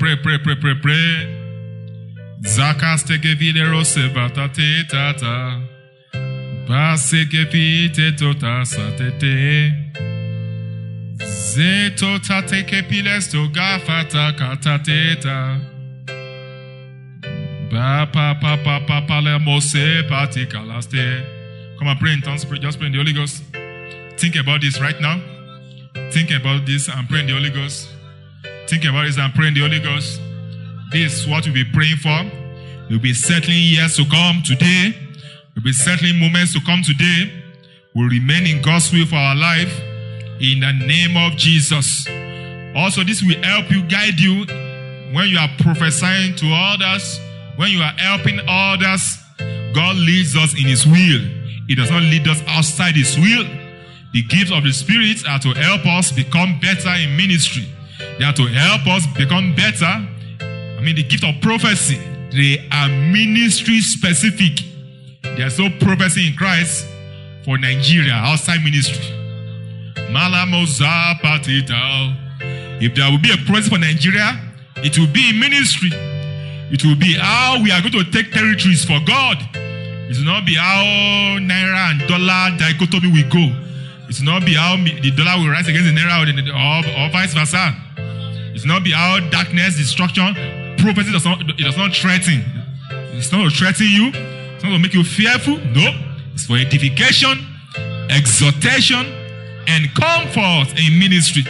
Zakas take a videro sebatate tata. Base ke pite tota satete. Zeto tate ke piles to gafata katateta. Come on, pray in tongues. Just pray in the Holy Ghost. Think about this right now. Think about this and pray in the Holy Ghost. Think about this and pray in the Holy Ghost. This is what we'll be praying for. We'll be settling years to come today. We'll be settling moments to come today. We'll remain in God's will for our life. In the name of Jesus. Also, this will help you, guide you when you are prophesying to others. When you are helping others, God leads us in His will. He does not lead us outside His will. The gifts of the Spirit are to help us become better in ministry. They are to help us become better. The gift of prophecy, they are ministry specific. There is no prophecy in Christ for Nigeria outside ministry. If there will be a prophecy for Nigeria, it will be in ministry. It will be how we are going to take territories for God. It will not be how Naira and dollar dichotomy will go. It will not be how the dollar will rise against the Naira or vice versa. It will not be how darkness, destruction, prophecy does not threaten. It's not to threaten you. It's not to make you fearful. No. It's for edification, exhortation, and comfort in ministry.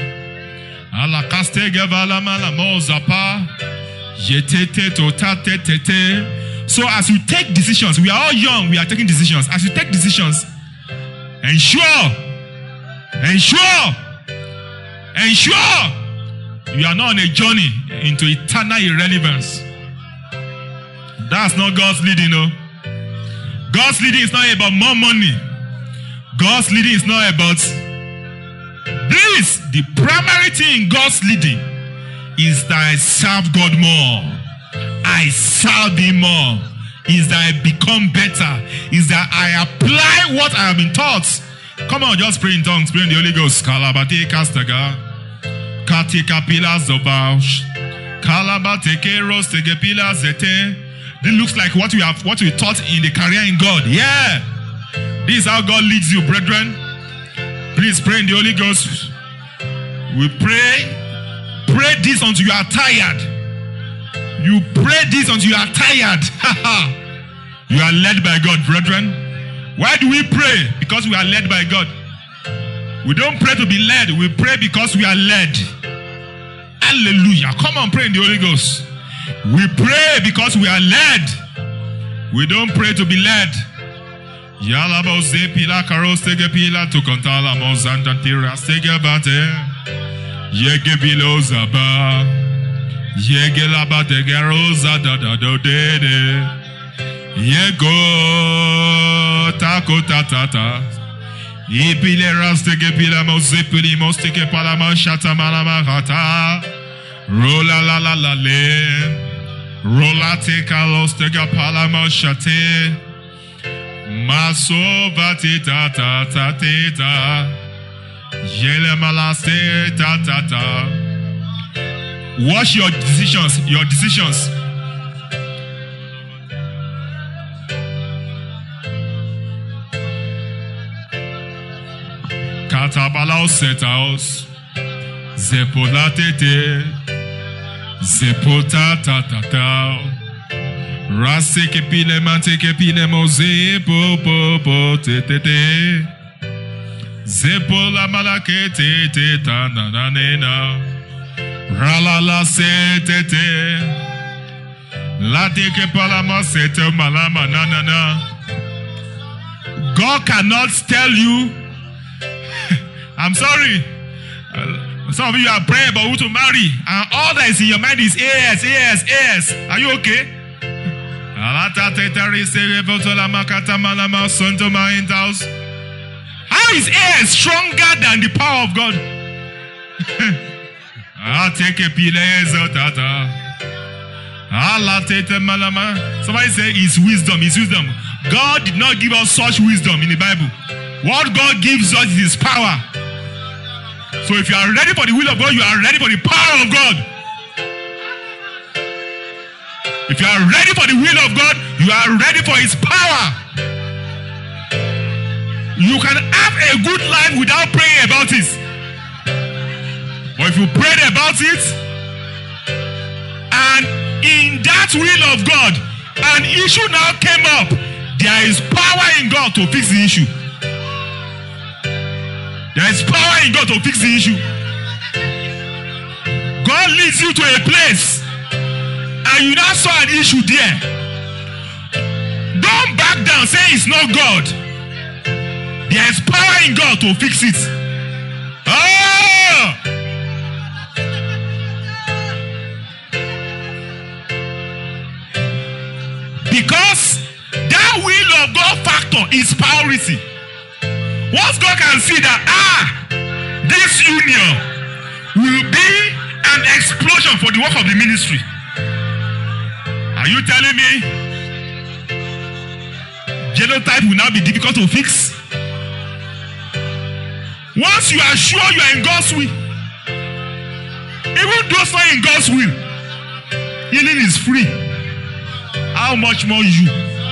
So as you take decisions, we are all young, we are taking decisions. As you take decisions, ensure you are not on a journey into eternal irrelevance. That's not God's leading, no. God's leading is not about more money. God's leading is not about this. The primary thing in God's leading is that I serve God more. I serve Him more. Is that I become better. Is that I apply what I have been taught. Come on, just pray in tongues. Pray in the Holy Ghost. Kalabate kastaga. Katika pillars of Bausch. Kalabate keros tege pillars zete. This looks like what we taught in the career in God. Yeah. This is how God leads you, brethren. Please pray in the Holy Ghost. We pray this until you are tired. You pray this until you are tired. You are led by God, brethren. Why do we pray? Because we are led by God. We don't pray to be led. We pray because we are led. Hallelujah. Come on, pray in the Holy Ghost. We pray because we are led. We don't pray to be led. Yalaba ze pila karos tege pila to kontala mozanda tira tege bate. Yege bilo zaba. Yege laba tege roza da da do de de. Yego tako tatata. Ipile ras tege pila mozipili mostike palama shata malama hata. Rola la la la le. Rola te kalos tege palama shate. Masova tita ta ta tita. Yele malaste ta ta ta. Watch your decisions. Your decisions. Katabalao setaos. Zepola tete. Zepota ta ta ta. Rase ke pile mante ke pile moze po po po te te te. Zepola malake te te ta na na ne na. Rala la se te te. La te ke palama se te malama na na na. God cannot tell you. I'm sorry. Some of you are praying about who to marry, and all that is in your mind is AS, AS, AS. Are you okay? How is AS stronger than the power of God? Somebody say it's wisdom, it's wisdom. God did not give us such wisdom in the Bible. What God gives us is His power. So if you are ready for the will of God, you are ready for the power of God. If you are ready for the will of God, you are ready for His power. You can have a good life without praying about it. But if you prayed about it, and in that will of God, an issue now came up, there is power in God to fix the issue. There is power in God to fix the issue. God leads you to a place and you now saw an issue there. Don't back down, say it's not God. There is power in God to fix it. Oh! Because that will of God factor is priority. Once God can see that, this union will be an explosion for the work of the ministry. Are you telling me genotype will now be difficult to fix? Once you are sure you are in God's will, even those not in God's will, healing is free. How much more you?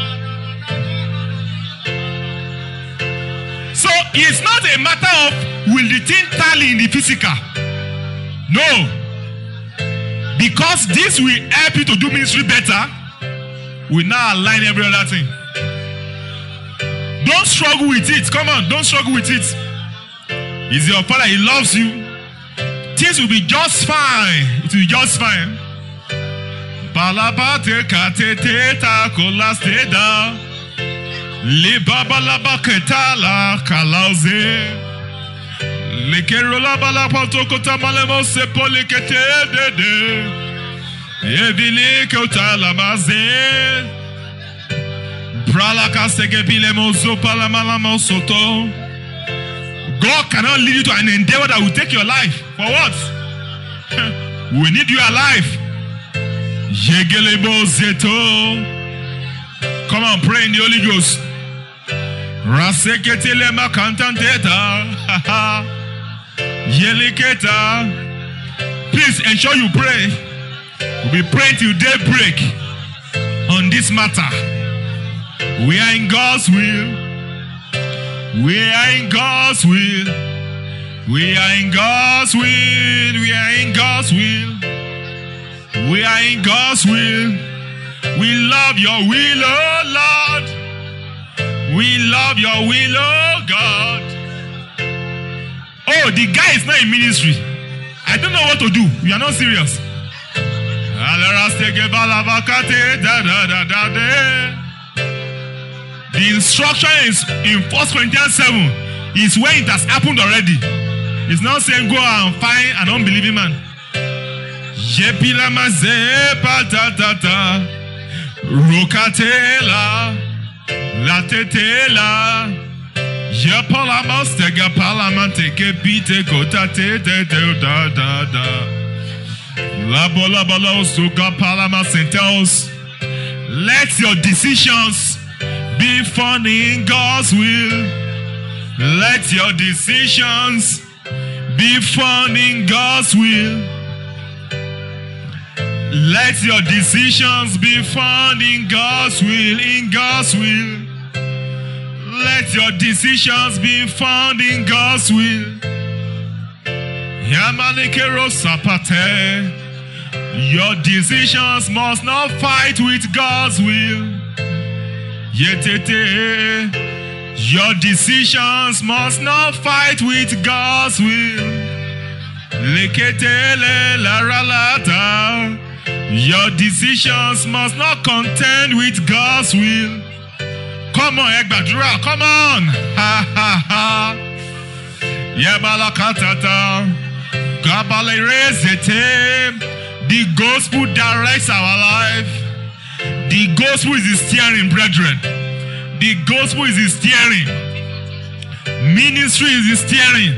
So it's not a matter of will the thing tally in the physical. No. Because this will help you to do ministry better, we now align every other thing. Don't struggle with it. Come on, don't struggle with it. He's your father, he loves you. Things will be just fine. It will be just fine. Balabate katete ta kolasteda. Le babalaba ketala kalauze. Le kerola balapato kota malemo sepo le kete dede. Evili kota la maze. Brala kasege bile mozo palamalamo soto. God cannot lead you to an endeavor that will take your life. For what? We need you alive. Yegelebo zeto. Come on, pray in the Holy Ghost. Raseketele makantanteta. Yeliketa. Please ensure you pray. We'll be praying till daybreak on this matter. We are in God's will. We are in God's will. We are in God's will. We are in God's will. We are in God's will. We love your will, oh Lord. We love your will, oh God. Oh, the guy is not in ministry. I don't know what to do. We are not serious. The instruction is in 1 Corinthians 7 is when it has happened already. It's not saying go and find an unbelieving man. Rokatela latetela Yapalamas tega palamante ke pite kota te da da da. La bola bola suka palama senteos. Let your decisions be found in God's will. Let your decisions be found in God's will. Let your decisions be found in God's will, in God's will. Let your decisions be found in God's will. Your decisions must not fight with God's will. Your decisions must not fight with God's will. Your decisions must not contend with God's will. Come on, Egbadura, come on. Ha ha ha. Yebalakatata. Gabalerezete. The gospel directs our life. The gospel is the steering, brethren. The gospel is the steering. Ministry is the steering.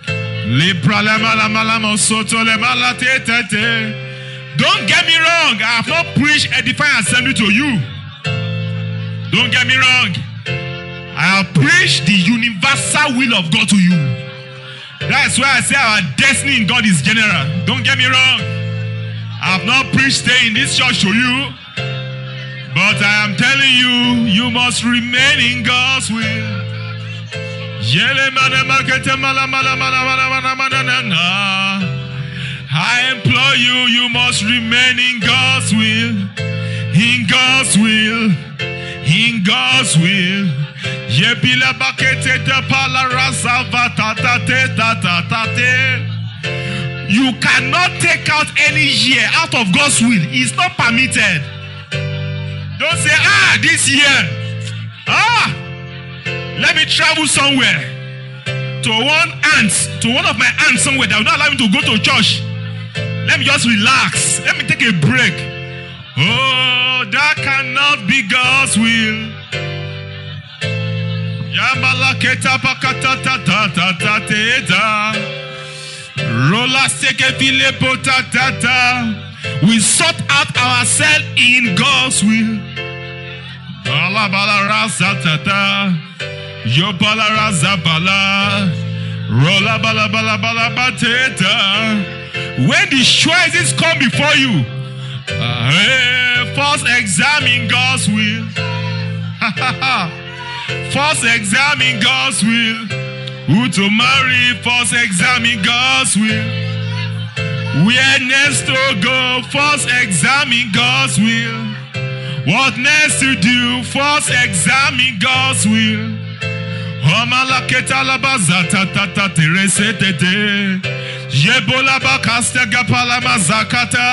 Don't get me wrong. I have not preached edifying assembly to you. Don't get me wrong. I have preached the universal will of God to you. That's why I say our destiny in God is general. Don't get me wrong. I have not preached stay in this church to you. But I am telling you, you must remain in God's will. I implore you, you must remain in God's will. In God's will. In God's will. You cannot take out any year out of God's will. It's not permitted. Don't say, this year, let me travel somewhere to one of my aunts somewhere that will not allow me to go to church. Let me just relax. Let me take a break. Oh, that cannot be God's will. We sort out ourselves in God's will. When the choices come before you, first examine God's will. First examine God's will. Who to marry, first examine God's will. Where next to go, first examine God's will. What next to do, first examine God's will. Yebola bakasta gapala mazakata.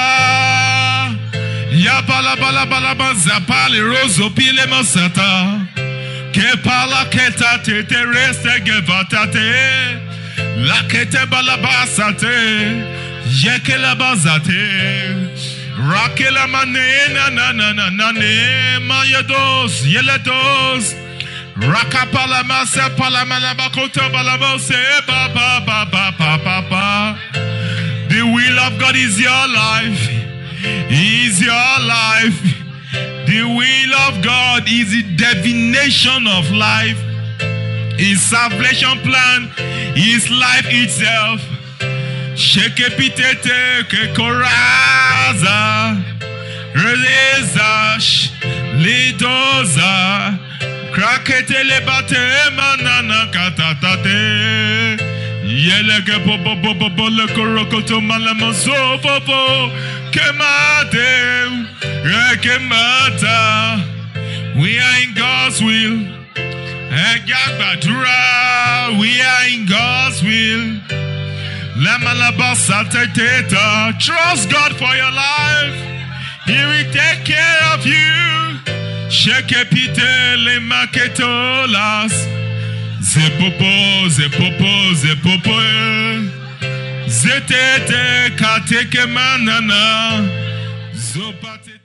Yapala bala bala bazapali rozo pile masata. Kepala keta te reste gevatate. La kete balabasate. Yekela bazate. Rakela manena na na na na ne. Mayados yeledos. Rakapala masa palamala bakota balabose ba ba ba ba ba ba ba. The will of God is your life. Is your life. The will of God is the definition of life. His salvation plan is life itself. Sheke pitete ke koraza. Relezash lidoza. Kraketele bate manana katatate. Yeleke popo popo pole korokoto malamaso popo. Kemate, kemata. We are in God's will. We are in God's will. Trust God for your life. He will take care of you. Shekepite le maketolas. Zepopo, zepopo, zepopo. Zetete kateke manana. Zopate.